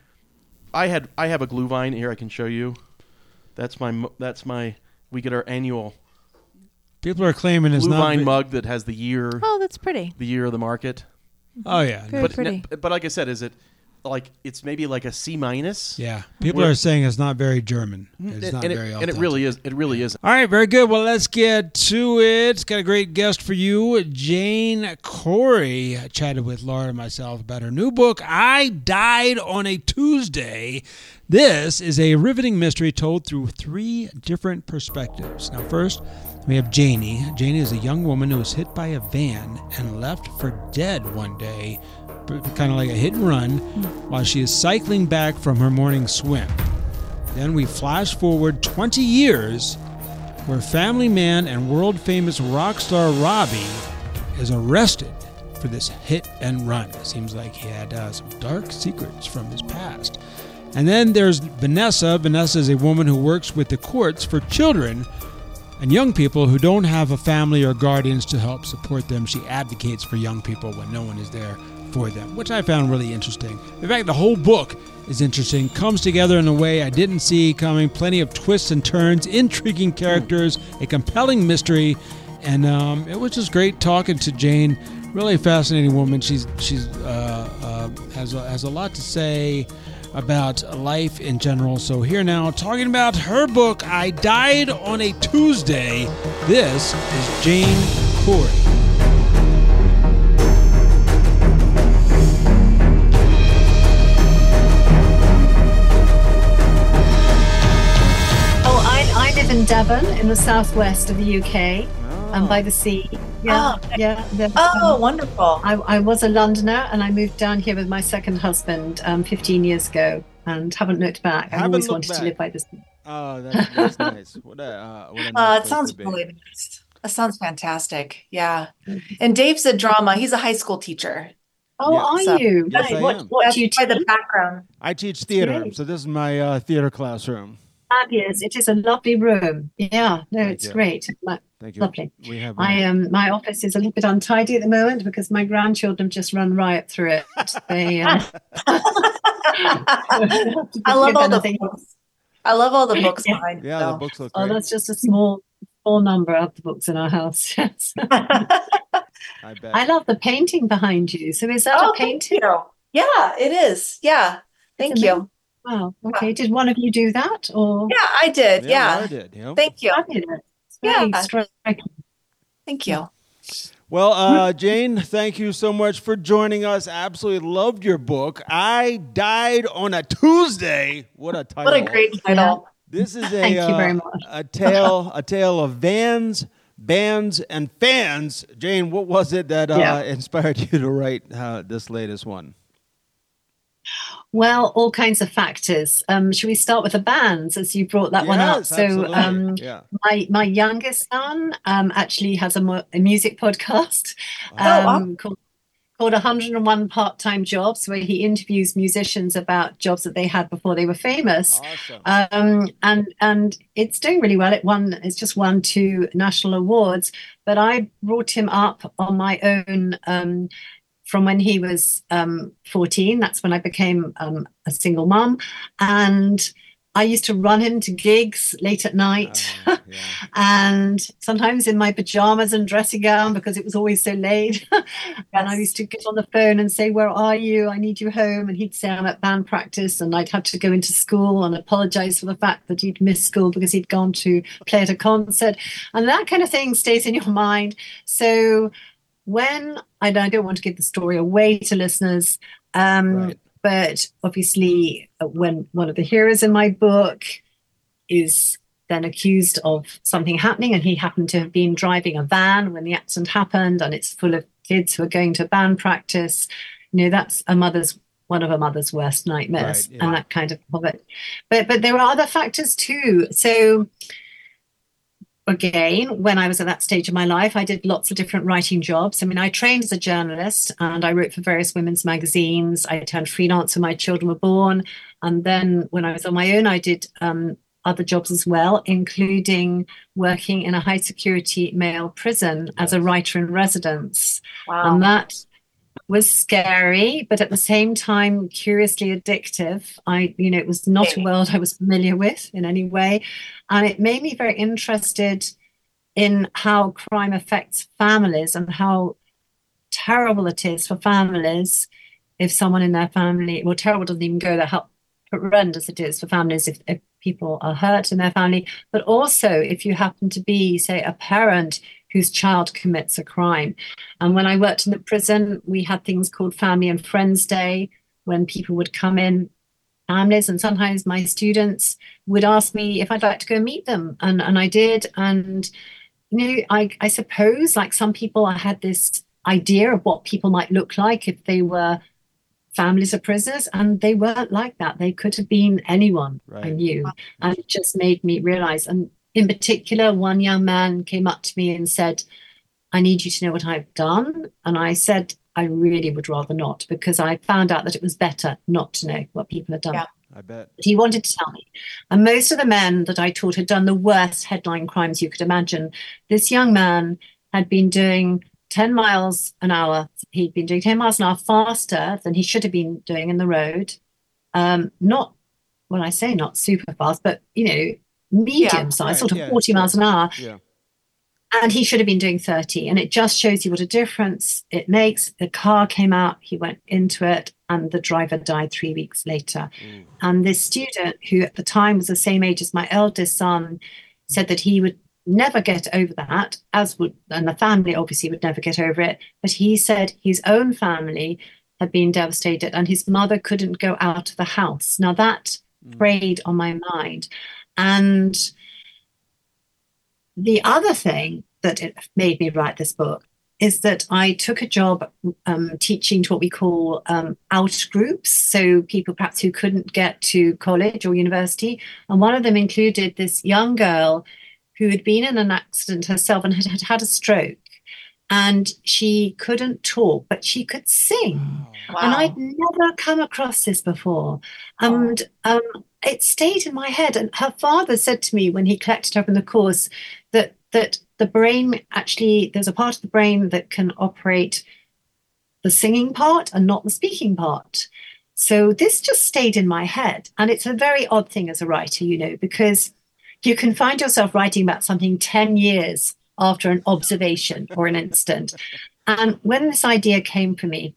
I have a Glühwein here. I can show you. That's my. We get our annual People are claiming it's blue not vine mug that has the year Oh, that's pretty. of the market. Oh yeah, Very pretty. But like I said, is it like it's maybe like a C-? yeah. People are saying it's not very German. It's not very authentic. And it really is. It really is. All right, very good. Well, let's get to it. Got a great guest for you, Jane Corey. I chatted with Laura and myself about her new book, I Died on a Tuesday. This is a riveting mystery told through 3 different perspectives. Now, first, we have Janie. Janie is a young woman who was hit by a van and left for dead one day, kind of like a hit and run, while she is cycling back from her morning swim. Then we flash forward 20 years, where family man and world-famous rock star Robbie is arrested for this hit and run. It seems like he had some dark secrets from his past. And then there's Vanessa. Vanessa is a woman who works with the courts for children and young people who don't have a family or guardians to help support them. She advocates for young people when no one is there for them, which I found really interesting. In fact, the whole book is interesting, comes together in a way I didn't see coming, plenty of twists and turns, intriguing characters, a compelling mystery, and it was just great talking to Jane. Really fascinating woman. She's has a lot to say about life in general. So here now, talking about her book, I Died on a Tuesday. This is Jane Corey. I live in Devon, in the southwest of the UK, by the sea. Yeah, Wonderful. I was a Londoner, and I moved down here with my second husband 15 years ago, and haven't looked back. I've always wanted to live by the sea. Oh, that's nice. What a nice It sounds really nice. That sounds fantastic. Yeah. And Dave's a drama. He's a high school teacher. Oh, Yeah. are you? Yes, I what am. what That's do you by the teach? background. I teach theater, Great. so this is my theater classroom. Fabulous. It is a lovely room. Yeah, no, Thank it's you. great. Thank you. Lovely. We have My office is a little bit untidy at the moment because my grandchildren have just run riot through it. They I love all the anything. books. I love all the books Yeah. behind. yeah, so. the books look Oh, great. that's just a small number of the books in our house. Yes. I bet. I love the painting behind you. So is that a Thank painting? you. Yeah, it is. Yeah. Thank Isn't you. Wow. Okay. Did one of you do that, or? Yeah, I did. Laura Yeah. did, you know? Thank you. Fabulous. It's very Yeah. striking. Thank you. Well, Jane, thank you so much for joining us. Absolutely loved your book. I Died on a Tuesday. What a title! What a great title. This is Thank you very much. a tale of vans, bands, and fans. Jane, what was it that Yeah. inspired you to write this latest one? Well, all kinds of factors. Should we start with the bands, as you brought that one up? Yes, So, absolutely. Yeah. my youngest son actually has a music podcast wow. called 101 Part-Time Jobs, where he interviews musicians about jobs that they had before they were famous. Awesome. And it's doing really well. It's just won 2 national awards. But I brought him up on my own from when he was 14. That's when I became a single mum. And I used to run him to gigs late at night, Yeah. and sometimes in my pajamas and dressing gown because it was always so late. And I used to get on the phone and say, "Where are you? I need you home." And he'd say, "I'm at band practice." And I'd have to go into school and apologize for the fact that he'd missed school because he'd gone to play at a concert. And that kind of thing stays in your mind. So when I don't want to give the story away to listeners, Right. but obviously when one of the heroes in my book is then accused of something happening, and he happened to have been driving a van when the accident happened, and it's full of kids who are going to band practice, that's one of a mother's worst nightmares. Right, yeah. And that kind of it. But there are other factors too. So again, when I was at that stage of my life, I did lots of different writing jobs. I mean, I trained as a journalist and I wrote for various women's magazines. I turned freelance when my children were born. And then when I was on my own, I did other jobs as well, including working in a high security male prison as a writer in residence. Wow. And that was scary, but at the same time, curiously addictive. It was not a world I was familiar with in any way. And it made me very interested in how crime affects families and how terrible it is for families if someone in their family, well, terrible doesn't even go there, how horrendous it is for families if people are hurt in their family, but also if you happen to be, say, a parent whose child commits a crime. And when I worked in the prison, we had things called Family and Friends Day, when people would come in, families, and sometimes my students would ask me if I'd like to go meet them. And I did. And, I suppose, like some people, I had this idea of what people might look like if they were families of prisoners, and they weren't like that. They could have been anyone I knew. And it just made me realize. And in particular, one young man came up to me and said, I need you to know what I've done. And I said, I really would rather not, because I found out that it was better not to know what people had done. Yeah. I bet. But he wanted to tell me. And most of the men that I taught had done the worst headline crimes you could imagine. This young man had been doing 10 miles an hour. He'd been doing 10 miles an hour faster than he should have been doing in the road. Not, when I say not super fast, but, medium size, sort of 40 miles an hour. Yeah. And he should have been doing 30. And it just shows you what a difference it makes. The car came out, he went into it, and the driver died 3 weeks later. And this student, who at the time was the same age as my eldest son, said that he would never get over that, and the family obviously would never get over it. But he said his own family had been devastated and his mother couldn't go out of the house. Now that preyed on my mind. And the other thing that it made me write this book is that I took a job teaching to what we call out groups, so people perhaps who couldn't get to college or university. And one of them included this young girl who had been in an accident herself and had had a stroke. And she couldn't talk, but she could sing. Wow. And I'd never come across this before. And it stayed in my head. And her father said to me when he collected her from the course that the brain, actually, there's a part of the brain that can operate the singing part and not the speaking part. So this just stayed in my head. And it's a very odd thing as a writer, because you can find yourself writing about something 10 years after an observation or an incident. And when this idea came for me,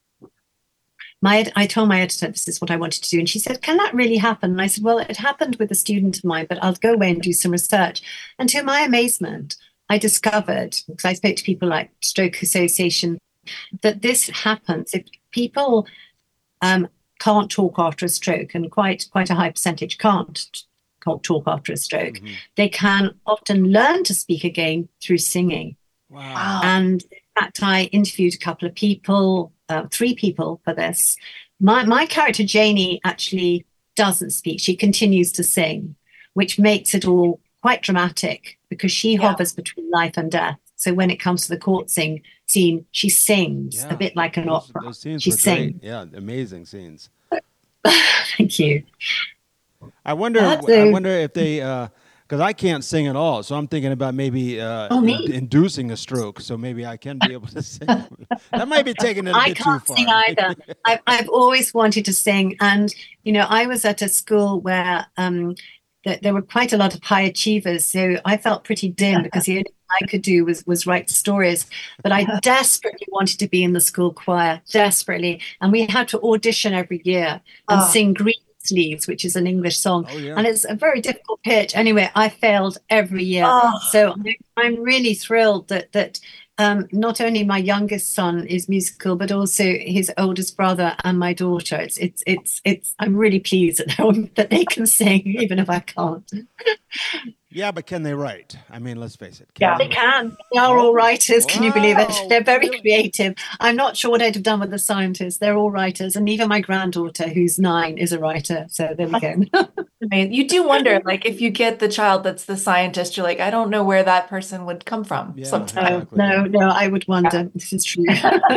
I told my editor this is what I wanted to do. And she said, can that really happen? And I said, well, it happened with a student of mine, but I'll go away and do some research. And to my amazement, I discovered, because I spoke to people like Stroke Association, that this happens if people can't talk after a stroke, and quite a high percentage can't talk after a stroke. Mm-hmm. They can often learn to speak again through singing. Wow. And in fact, I interviewed a couple of people, 3 people for this. My character, Janie, actually doesn't speak. She continues to sing, which makes it all quite dramatic because she hovers between life and death. So when it comes to the court scene, she sings a bit like an opera. Those scenes She were sings. great. Yeah, amazing scenes. Thank you. I wonder if they, because I can't sing at all, so I'm thinking about maybe inducing a stroke, so maybe I can be able to sing. That might be taking it a bit too far. I can't sing either. I've always wanted to sing, and I was at a school where there were quite a lot of high achievers, so I felt pretty dim because the only thing I could do was write stories. But I desperately wanted to be in the school choir, desperately, and we had to audition every year and sing Green Sleeves, which is an English song. And it's a very difficult pitch. Anyway, I failed every year. So I'm really thrilled that not only my youngest son is musical, but also his oldest brother and my daughter. I'm really pleased that they can sing, even if I can't. Yeah, but can they write? I mean, let's face it. They can. They are all writers. Can you believe it? They're very creative. I'm not sure what I'd have done with the scientists. They're all writers. And even my granddaughter, who's 9, is a writer. So there we go. I mean, you do wonder, like, if you get the child that's the scientist, you're like, I don't know where that person would come from sometimes. Exactly. No, I would wonder. This is true.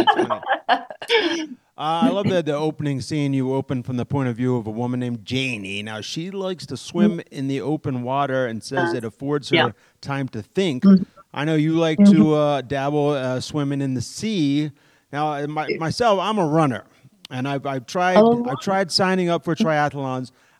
I love that the opening scene, you open from the point of view of a woman named Janie. Now, she likes to swim in the open water and says it affords her time to think. I know you like to dabble swimming in the sea. Now, myself, I'm a runner, and I've tried signing up for triathlons.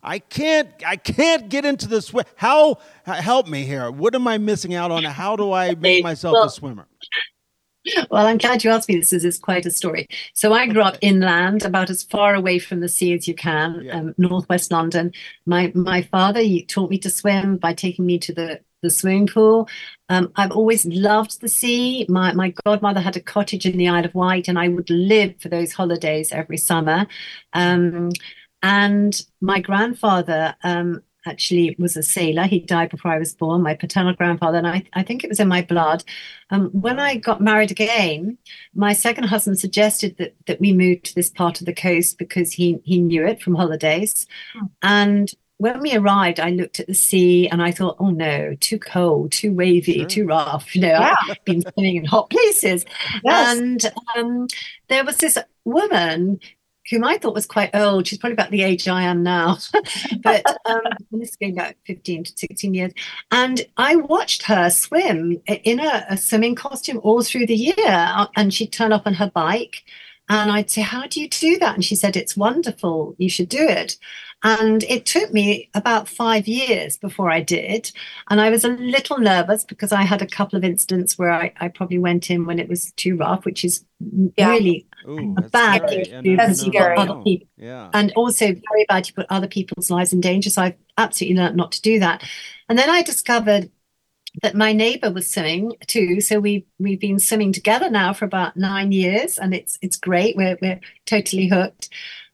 I can't get into the swim. How help me here? What am I missing out on? How do I make myself a swimmer? Well, I'm glad you asked me this. Is quite a story. So I grew up inland, about as far away from the sea as you can, northwest London. My father taught me to swim by taking me to the swimming pool. I've always loved the sea. My godmother had a cottage in the Isle of Wight, and I would live for those holidays every summer. And my grandfather actually was a sailor. He died before I was born, my paternal grandfather, and I think it was in my blood. When I got married again, my second husband suggested that we move to this part of the coast because he knew it from holidays. And when we arrived, I looked at the sea and I thought, oh no, too cold, too wavy, too rough. I've been swimming in hot places. Yes. And there was this woman whom I thought was quite old. She's probably about the age I am now. But this is going back 15 to 16 years. And I watched her swim in a swimming costume all through the year. And she'd turn up on her bike. And I'd say, how do you do that? And she said, it's wonderful. You should do it. And it took me about 5 years before I did. And I was a little nervous because I had a couple of incidents where I probably went in when it was too rough, which is really a bad thing to do because you got other people. Yeah. And also very bad to put other people's lives in danger. So I've absolutely learned not to do that. And then I discovered that my neighbor was swimming too. So we've been swimming together now for about 9 years, and it's great. We're totally hooked.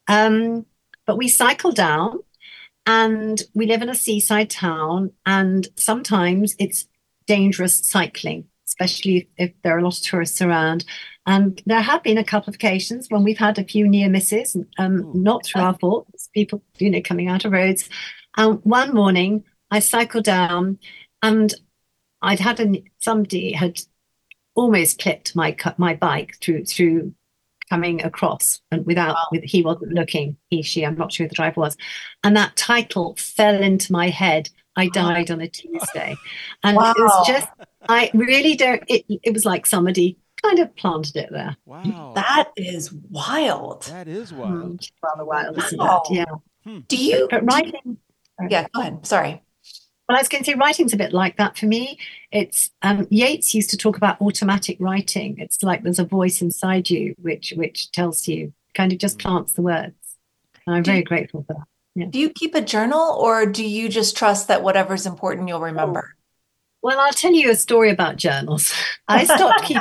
But we cycle down, and we live in a seaside town, and sometimes it's dangerous cycling, especially if there are a lot of tourists around. And there have been a couple of occasions when we've had a few near misses, not through our fault, people coming out of roads. And one morning I cycled down, and I'd had somebody had almost clipped my bike through coming across, and he wasn't looking, she, I'm not sure who the driver was. And that title fell into my head. I died on a Tuesday. And it was just, I really don't, it was like somebody kind of planted it there. Wow. That is wild. That is wild. Rather wild, isn't it? Yeah. Do you, but writing. Yeah, go ahead. Sorry. Well, I was going to say writing's a bit like that for me. It's Yeats used to talk about automatic writing. It's like there's a voice inside you which tells you, kind of just plants the words. And I'm very grateful for that. Yeah. Do you keep a journal, or do you just trust that whatever's important you'll remember? Well, I'll tell you a story about journals. I stopped keeping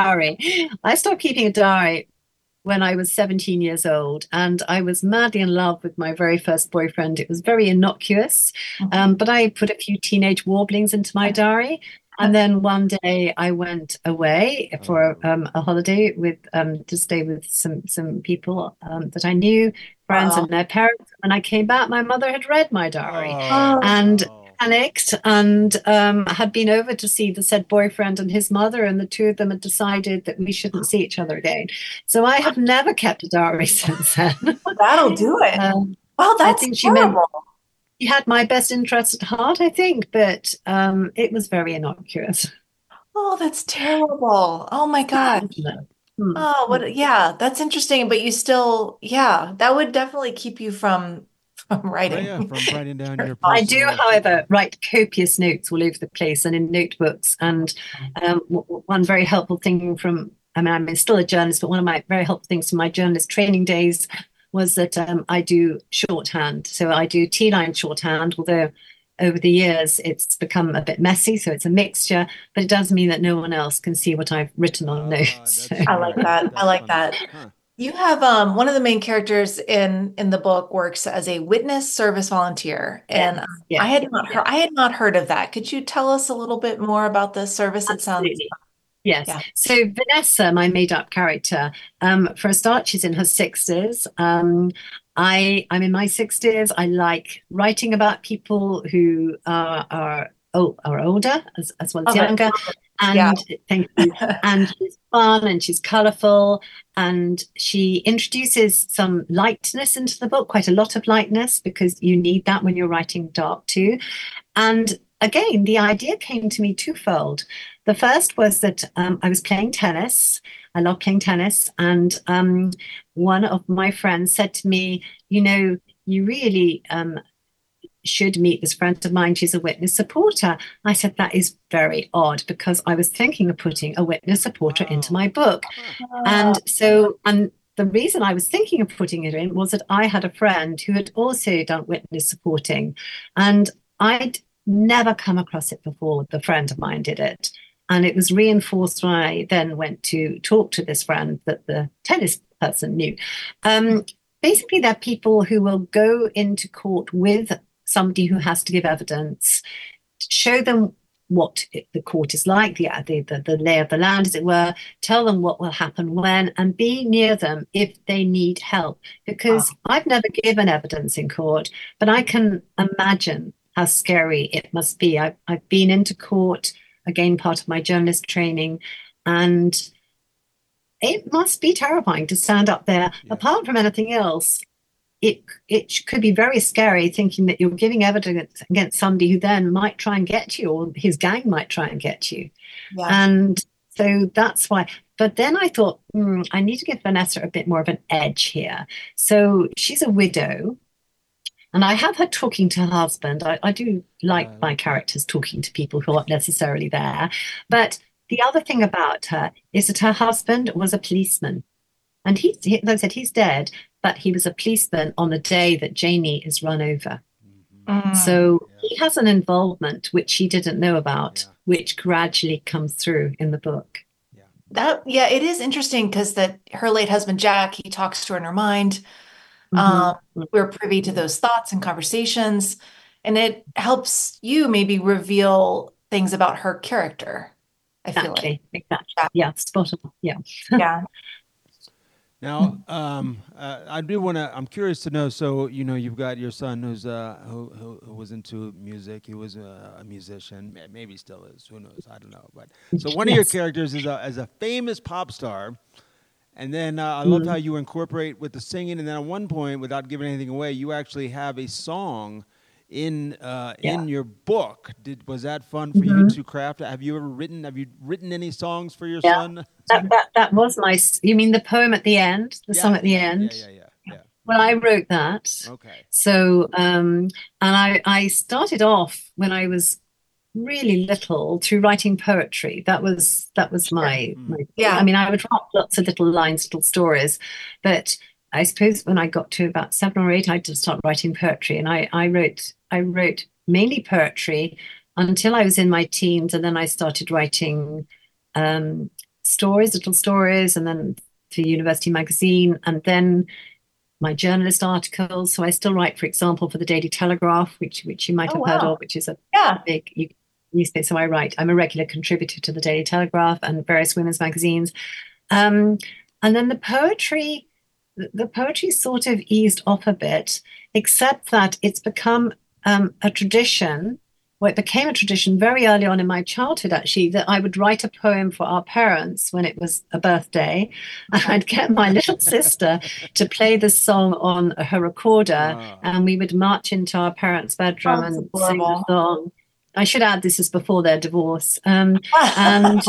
a diary when I was 17 years old, and I was madly in love with my very first boyfriend. It was very innocuous, but I put a few teenage warblings into my diary. And then one day I went away for a holiday to stay with some people that I knew, friends and their parents. When I came back, my mother had read my diary and panicked, and had been over to see the said boyfriend and his mother, and the two of them had decided that we shouldn't see each other again. So I have never kept a diary since then. That'll do it. Wow, that's terrible. She had my best interest at heart, I think, but it was very innocuous. Oh, that's terrible. Oh my God. Oh, what? Yeah, that's interesting. But you still, that would definitely keep you from writing. From writing down your. I do, however, write copious notes all over the place and in notebooks. And one very helpful thing I'm still a journalist, but one of my very helpful things from my journalist training days was that I do shorthand. So I do T-line shorthand, although over the years it's become a bit messy, so it's a mixture, but it does mean that no one else can see what I've written on notes. I like that. I like that. Huh. You have one of the main characters in the book works as a witness service volunteer, and I had not heard of that. Could you tell us a little bit more about the service? Absolutely. It sounds. Yes. Yeah. So Vanessa, my made-up character, for a start, she's in her 60s. I'm in my 60s. I like writing about people who are older as well as younger. And thank you. And she's fun and she's colourful, and she introduces some lightness into the book, quite a lot of lightness, because you need that when you're writing dark too. And again, the idea came to me twofold. The first was that I was playing tennis. I love playing tennis. And one of my friends said to me, you really should meet this friend of mine. She's a witness supporter. I said, that is very odd, because I was thinking of putting a witness supporter into my book. And the reason I was thinking of putting it in was that I had a friend who had also done witness supporting, and I'd never come across it before. The friend of mine did it. And it was reinforced when I then went to talk to this friend that the tennis person knew. Basically, they're people who will go into court with somebody who has to give evidence, show them what the court is like, the lay of the land, as it were, tell them what will happen when, and be near them if they need help. Because I've never given evidence in court, but I can imagine how scary it must be. I've been into court, again, part of my journalist training, and it must be terrifying to stand up there. Yeah. Apart from anything else, it could be very scary thinking that you're giving evidence against somebody who then might try and get you, or his gang might try and get you. Yeah. And so that's why. But then I thought, I need to give Vanessa a bit more of an edge here. So she's a widow, and I have her talking to her husband. I do like my characters talking to people who aren't necessarily there. But the other thing about her is that her husband was a policeman. And he, like I said, he's dead, but he was a policeman on the day that Janie is run over. Mm-hmm. So he has an involvement which she didn't know about, which gradually comes through in the book. It is interesting because that her late husband, Jack, he talks to her in her mind. We're privy to those thoughts and conversations, and it helps you maybe reveal things about her character. I feel like. Exactly. Yeah, spot on. Yeah. Yeah. Now, I do want to. I'm curious to know. So, you've got your son who was into music. He was a musician. Maybe still is. Who knows? I don't know. But so one of your characters is a famous pop star, and then I loved how you incorporate with the singing. And then at one point, without giving anything away, you actually have a song in your book. Was that fun for you to craft? Have you written any songs for your son? That was my, you mean the poem at the end, the song at the end? Yeah. Well, I wrote that. Okay. So, and I started off when I was really little through writing poetry. That was my I mean, I would write lots of little lines, little stories, but I suppose when I got to about 7 or 8, I just started writing poetry, and I wrote mainly poetry until I was in my teens, and then I started writing little stories, and then for University Magazine, and then my journalist articles. So I still write, for example, for the Daily Telegraph, which you might have heard of, which is a big newspaper. So I'm a regular contributor to the Daily Telegraph and various women's magazines, and then the poetry sort of eased off a bit, except that it's become a tradition. Well, it became a tradition very early on in my childhood, actually, that I would write a poem for our parents when it was a birthday. And I'd get my little sister to play the song on her recorder, and we would march into our parents' bedroom and sing the song. I should add, this is before their divorce. This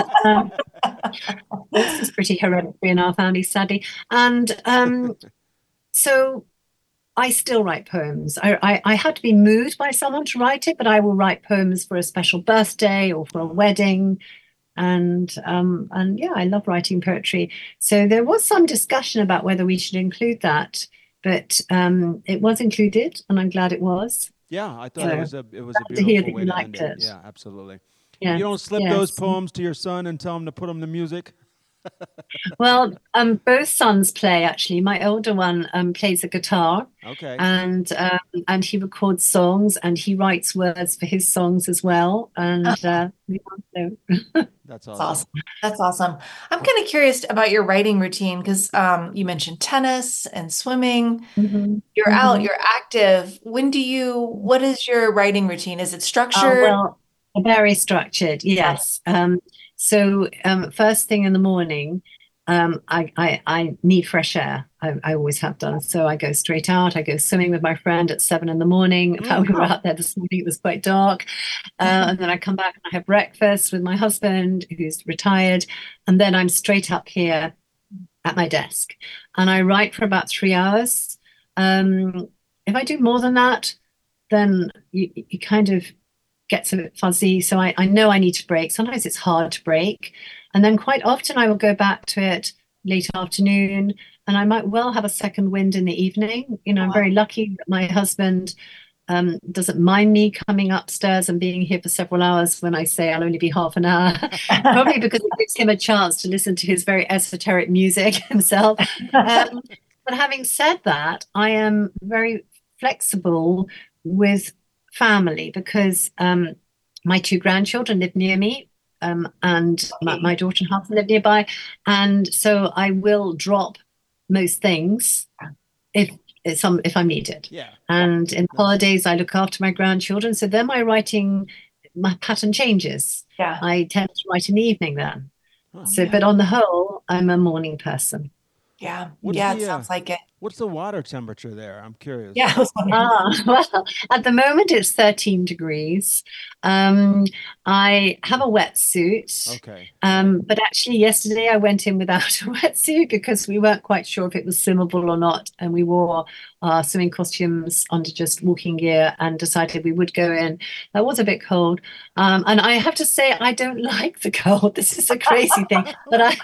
is pretty hereditary in our family, sadly. And so I still write poems. I had to be moved by someone to write it, but I will write poems for a special birthday or for a wedding. And I love writing poetry. So there was some discussion about whether we should include that, but it was included, and I'm glad it was. Yeah, I thought it was a beautiful way to end it. Yeah, absolutely. Yes, you don't slip those poems to your son and tell him to put them to music? Well, both sons play, actually. My older one plays the guitar. Okay. And he records songs, and he writes words for his songs as well. And That's awesome. That's awesome. I'm kind of curious about your writing routine, because you mentioned tennis and swimming. Mm-hmm. You're out, you're active. What is your writing routine? Is it structured? Well, very structured, yes. So first thing in the morning, I need fresh air. I always have done. So I go straight out. I go swimming with my friend at 7 a.m. We were out there this morning. It was quite dark. And then I come back and I have breakfast with my husband, who's retired. And then I'm straight up here at my desk. And I write for about 3 hours. If I do more than that, then you kind of gets a bit fuzzy. So I know I need to break. Sometimes it's hard to break. And then quite often I will go back to it late afternoon, and I might well have a second wind in the evening. I'm very lucky that my husband doesn't mind me coming upstairs and being here for several hours when I say I'll only be half an hour, probably because it gives him a chance to listen to his very esoteric music himself. But having said that, I am very flexible with family because my 2 grandchildren live near me, and my daughter and husband live nearby. And so I will drop most things if I'm needed. Yeah. And in holidays, I look after my grandchildren. So then my pattern changes. Yeah. I tend to write in the evening then. But on the whole, I'm a morning person. Yeah. What's it sounds like it. What's the water temperature there? I'm curious. Yeah. Well, at the moment it's 13 degrees. I have a wetsuit. Okay. But actually yesterday I went in without a wetsuit because we weren't quite sure if it was swimmable or not. And we wore our swimming costumes under just walking gear and decided we would go in. It was a bit cold. And I have to say, I don't like the cold. This is a crazy thing. But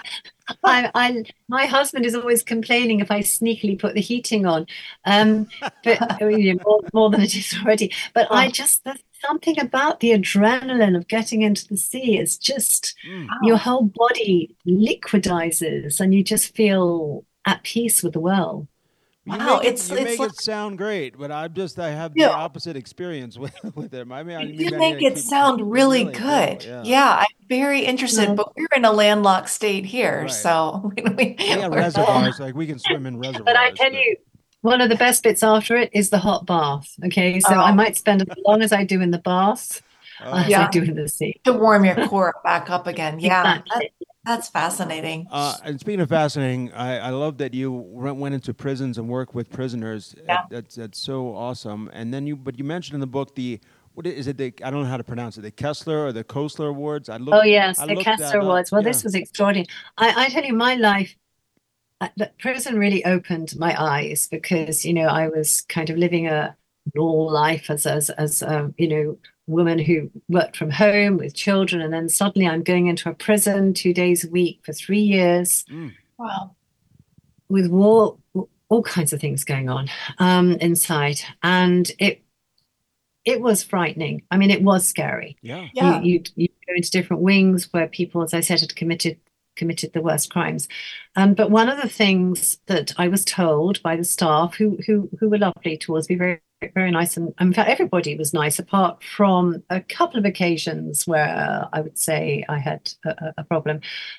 my husband is always complaining if I sneakily put the heating on, but more than it is already. But there's something about the adrenaline of getting into the sea. It's just your whole body liquidizes, and you just feel at peace with the world. You make it sound great, but I have the opposite experience with it. You make it sound really good. Cool. Yeah, I'm very interested, but we're in a landlocked state here, right. So we have reservoirs, like we can swim in reservoirs. But I tell you, one of the best bits after it is the hot bath. Okay, so I might spend as long as I do in the bath as I do in the sea to warm your core back up again. Yeah. Exactly. That's fascinating. And speaking of fascinating, I love that you went into prisons and worked with prisoners. Yeah. That's so awesome. And then you mentioned in the book I don't know how to pronounce it, the Kessler or the Kostler Awards. The Kessler Awards. Well, this was extraordinary. I tell you, my life, the prison really opened my eyes because, I was kind of living a normal life as woman who worked from home with children, and then suddenly I'm going into a prison 2 days a week for 3 years. Wow. With war, all kinds of things going on inside, and it was frightening. I mean, it was scary. Yeah. You go into different wings where people, as I said, had committed the worst crimes. But one of the things that I was told by the staff, who were lovely towards me, very, very nice, and in fact everybody was nice, apart from a couple of occasions where I would say I had a problem,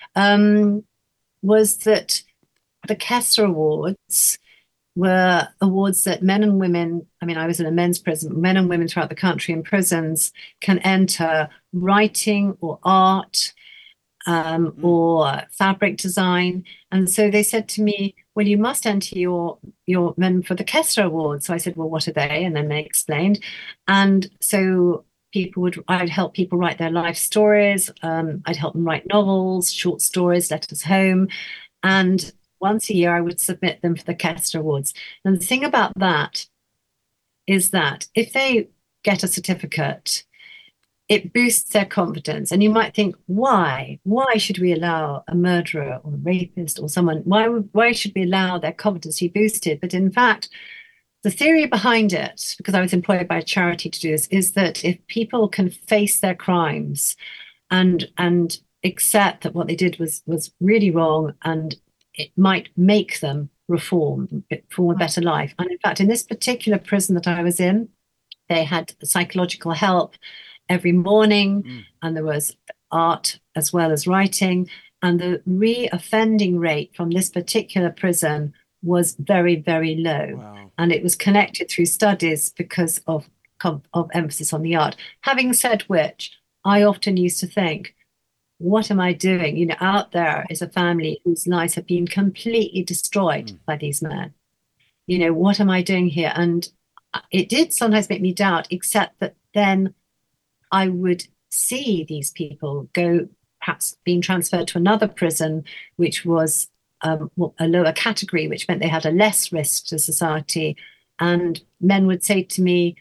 was that the Kessler Awards were awards that men and women, I was in a men's prison, men and women throughout the country in prisons can enter writing or art, or fabric design. And so they said to me, well, you must enter your men for the Kessler Awards. So I said, well, what are they? And then they explained. And so I'd help people write their life stories. I'd help them write novels, short stories, letters home. And once a year, I would submit them for the Kessler Awards. And the thing about that is that if they get a certificate, it boosts their confidence. And you might think, why? Why should we allow a murderer or a rapist or someone, why should we allow their confidence to be boosted? But in fact, the theory behind it, because I was employed by a charity to do this, is that if people can face their crimes and accept that what they did was really wrong, and it might make them reform for a better life. And in fact, in this particular prison that I was in, they had psychological help every morning, and there was art as well as writing, and the re-offending rate from this particular prison was very, very low. Wow. And it was connected through studies because of emphasis on the art. Having said which, I often used to think, what am I doing? Out there is a family whose lives have been completely destroyed by these men. What am I doing here? And it did sometimes make me doubt, except that then I would see these people go, perhaps being transferred to another prison, which was a lower category, which meant they had a less risk to society. And men would say to me,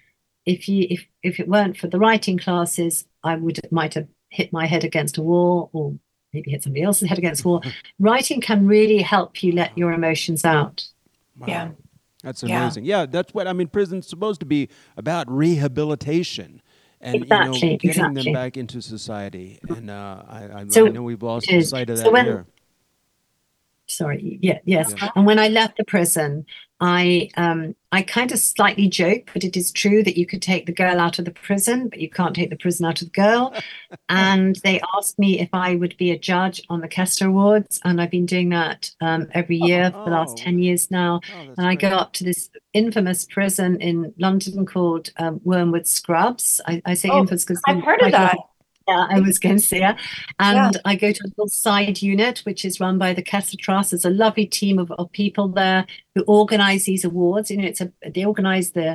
if it weren't for the writing classes, might have hit my head against a wall, or maybe hit somebody else's head against a wall. Writing can really help you let your emotions out. Wow. Yeah. That's amazing. Yeah, that's what I mean. Prison's supposed to be about rehabilitation and getting them back into society. And I know we've lost sight of that here. Sorry. Yes. And when I left the prison, I kind of slightly joke, but it is true that you could take the girl out of the prison, but you can't take the prison out of the girl. And they asked me if I would be a judge on the Kessler Awards, and I've been doing that every year for the last 10 years now. And I go up to this infamous prison in London called Wormwood Scrubs. I say infamous because I've heard of that. Yeah, I was going to say it. And I go to a little side unit, which is run by the Kessler Trust. There's a lovely team of people there who organize these awards. They organize the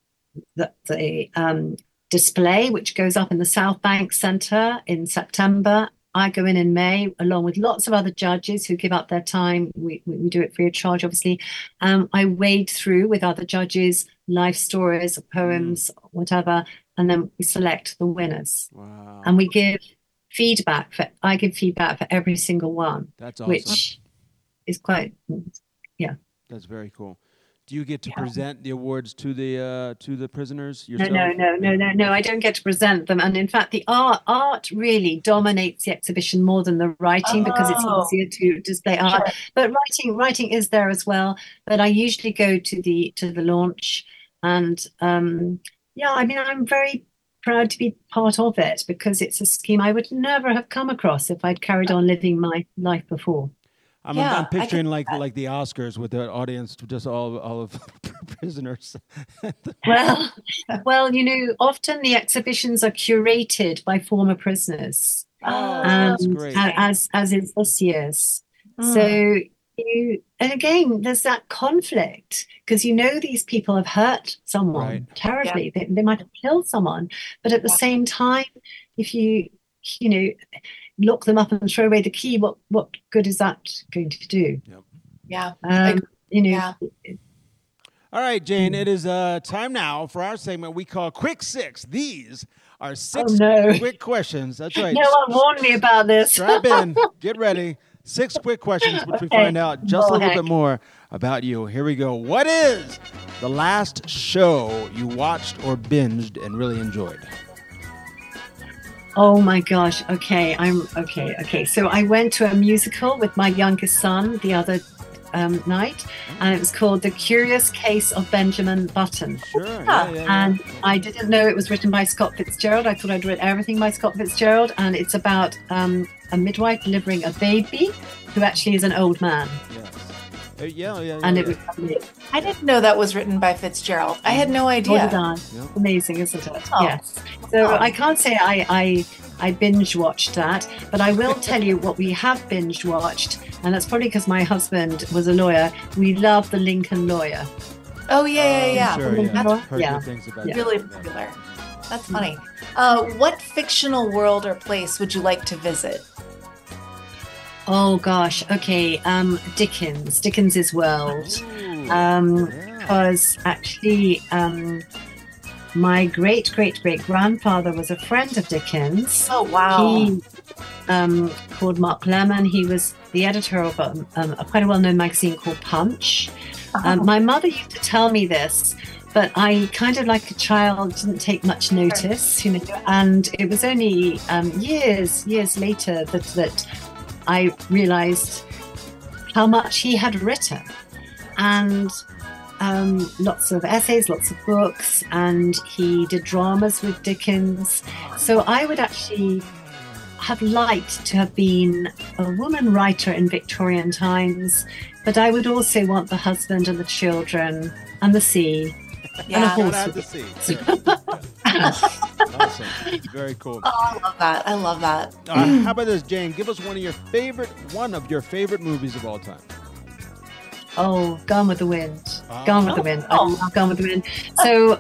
display, which goes up in the South Bank Centre in September. I go in May, along with lots of other judges who give up their time. We do it free of charge, obviously. I wade through with other judges life stories, poems, whatever, and then we select the winners. Wow. And we give feedback I give feedback for every single one. That's awesome. Which is quite, That's very cool. Do you get to present the awards to the prisoners yourself? No. I don't get to present them. And in fact, the art really dominates the exhibition more than the writing because it's easier to display art. Sure. But writing is there as well. But I usually go to the launch, and I'm very proud to be part of it because it's a scheme I would never have come across if I'd carried on living my life before. I'm picturing like the Oscars with the audience, just all of prisoners. well, often the exhibitions are curated by former prisoners, that's great. as is this year's. So and again, there's that conflict because these people have hurt someone terribly. Yeah. They might have killed someone, but at the same time, if you lock them up and throw away the key, what good is that going to do? Yep. Yeah. All right, Jane, it is time now for our segment we call Quick Six. These are 6 quick questions. That's right. No one warned me about this. Strap in. Get ready. 6 quick questions, which we find out just a little bit more about you. Here we go. What is the last show you watched or binged and really enjoyed? Oh my gosh. Okay. Okay. So I went to a musical with my youngest son the other night, and it was called The Curious Case of Benjamin Button. Sure. And I didn't know it was written by Scott Fitzgerald. I thought I'd read everything by Scott Fitzgerald, and it's about a midwife delivering a baby who actually is an old man. And it was I didn't know that was written by Fitzgerald. I had no idea. Amazing, isn't it? Yes. So I can't say I binge watched that, but I will tell you what we have binge watched, and that's probably because my husband was a lawyer. We love The Lincoln Lawyer. Oh yeah. Sure, That's heard good things about really popular. That's funny. What fictional world or place would you like to visit? Oh gosh, okay. Dickens's world. Because actually, my great grandfather was a friend of Dickens. Oh wow! He called Mark Lemon. He was the editor of a quite a well-known magazine called Punch. My mother used to tell me this, but I kind of, like a child, didn't take much notice, And it was only years later that I realized how much he had written, and lots of essays, lots of books, and he did dramas with Dickens. So I would actually have liked to have been a woman writer in Victorian times, but I would also want the husband and the children and the sea and a horse. Awesome. Very cool. Oh, I love that. How about this, Jane? Give us one of your favorite movies of all time. Oh, Gone with the Wind. Gone with the Wind. I love Gone with the Wind. So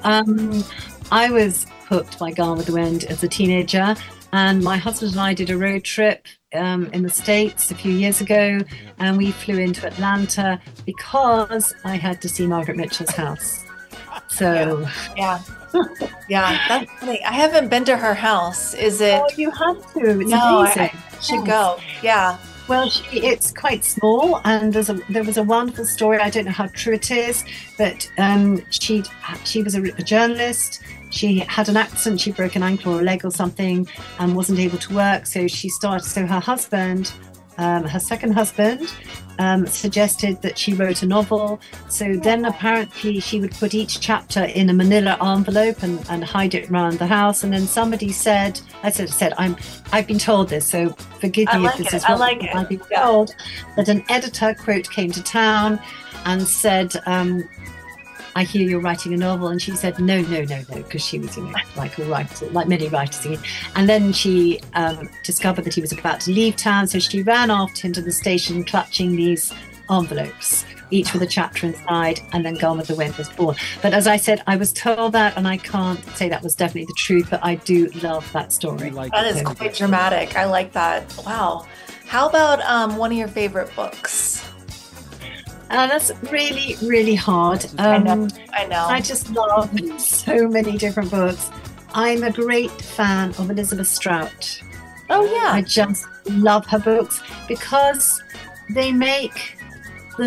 I was hooked by Gone with the Wind as a teenager, and my husband and I did a road trip in the States a few years ago, and we flew into Atlanta because I had to see Margaret Mitchell's house. So Yeah, that's funny. I haven't been to her house. Is it? Oh, you have to. It's No, amazing. I should go. Yeah. Well, it's quite small, and there was a wonderful story. I don't know how true it is, but she was a journalist. She had an accident. She broke an ankle or a leg or something, and wasn't able to work. So her husband, her second husband, suggested that she wrote a novel. So then apparently she would put each chapter in a manila envelope and hide it around the house. And then somebody said, I've been told this, so forgive me if this is wrong. I've been told that an editor, quote, came to town and said, I hear you're writing a novel. And she said, no, because she was, like a writer, like many writers. And then she discovered that he was about to leave town. So she ran after him to the station, clutching these envelopes, each with a chapter inside, and then Gone with the Wind was born. But as I said, I was told that, and I can't say that was definitely the truth, but I do love that story. That is quite dramatic. I like that. Wow. How about one of your favorite books? That's really, really hard. I know. I just love so many different books. I'm a great fan of Elizabeth Strout. Oh, yeah. I just love her books because they make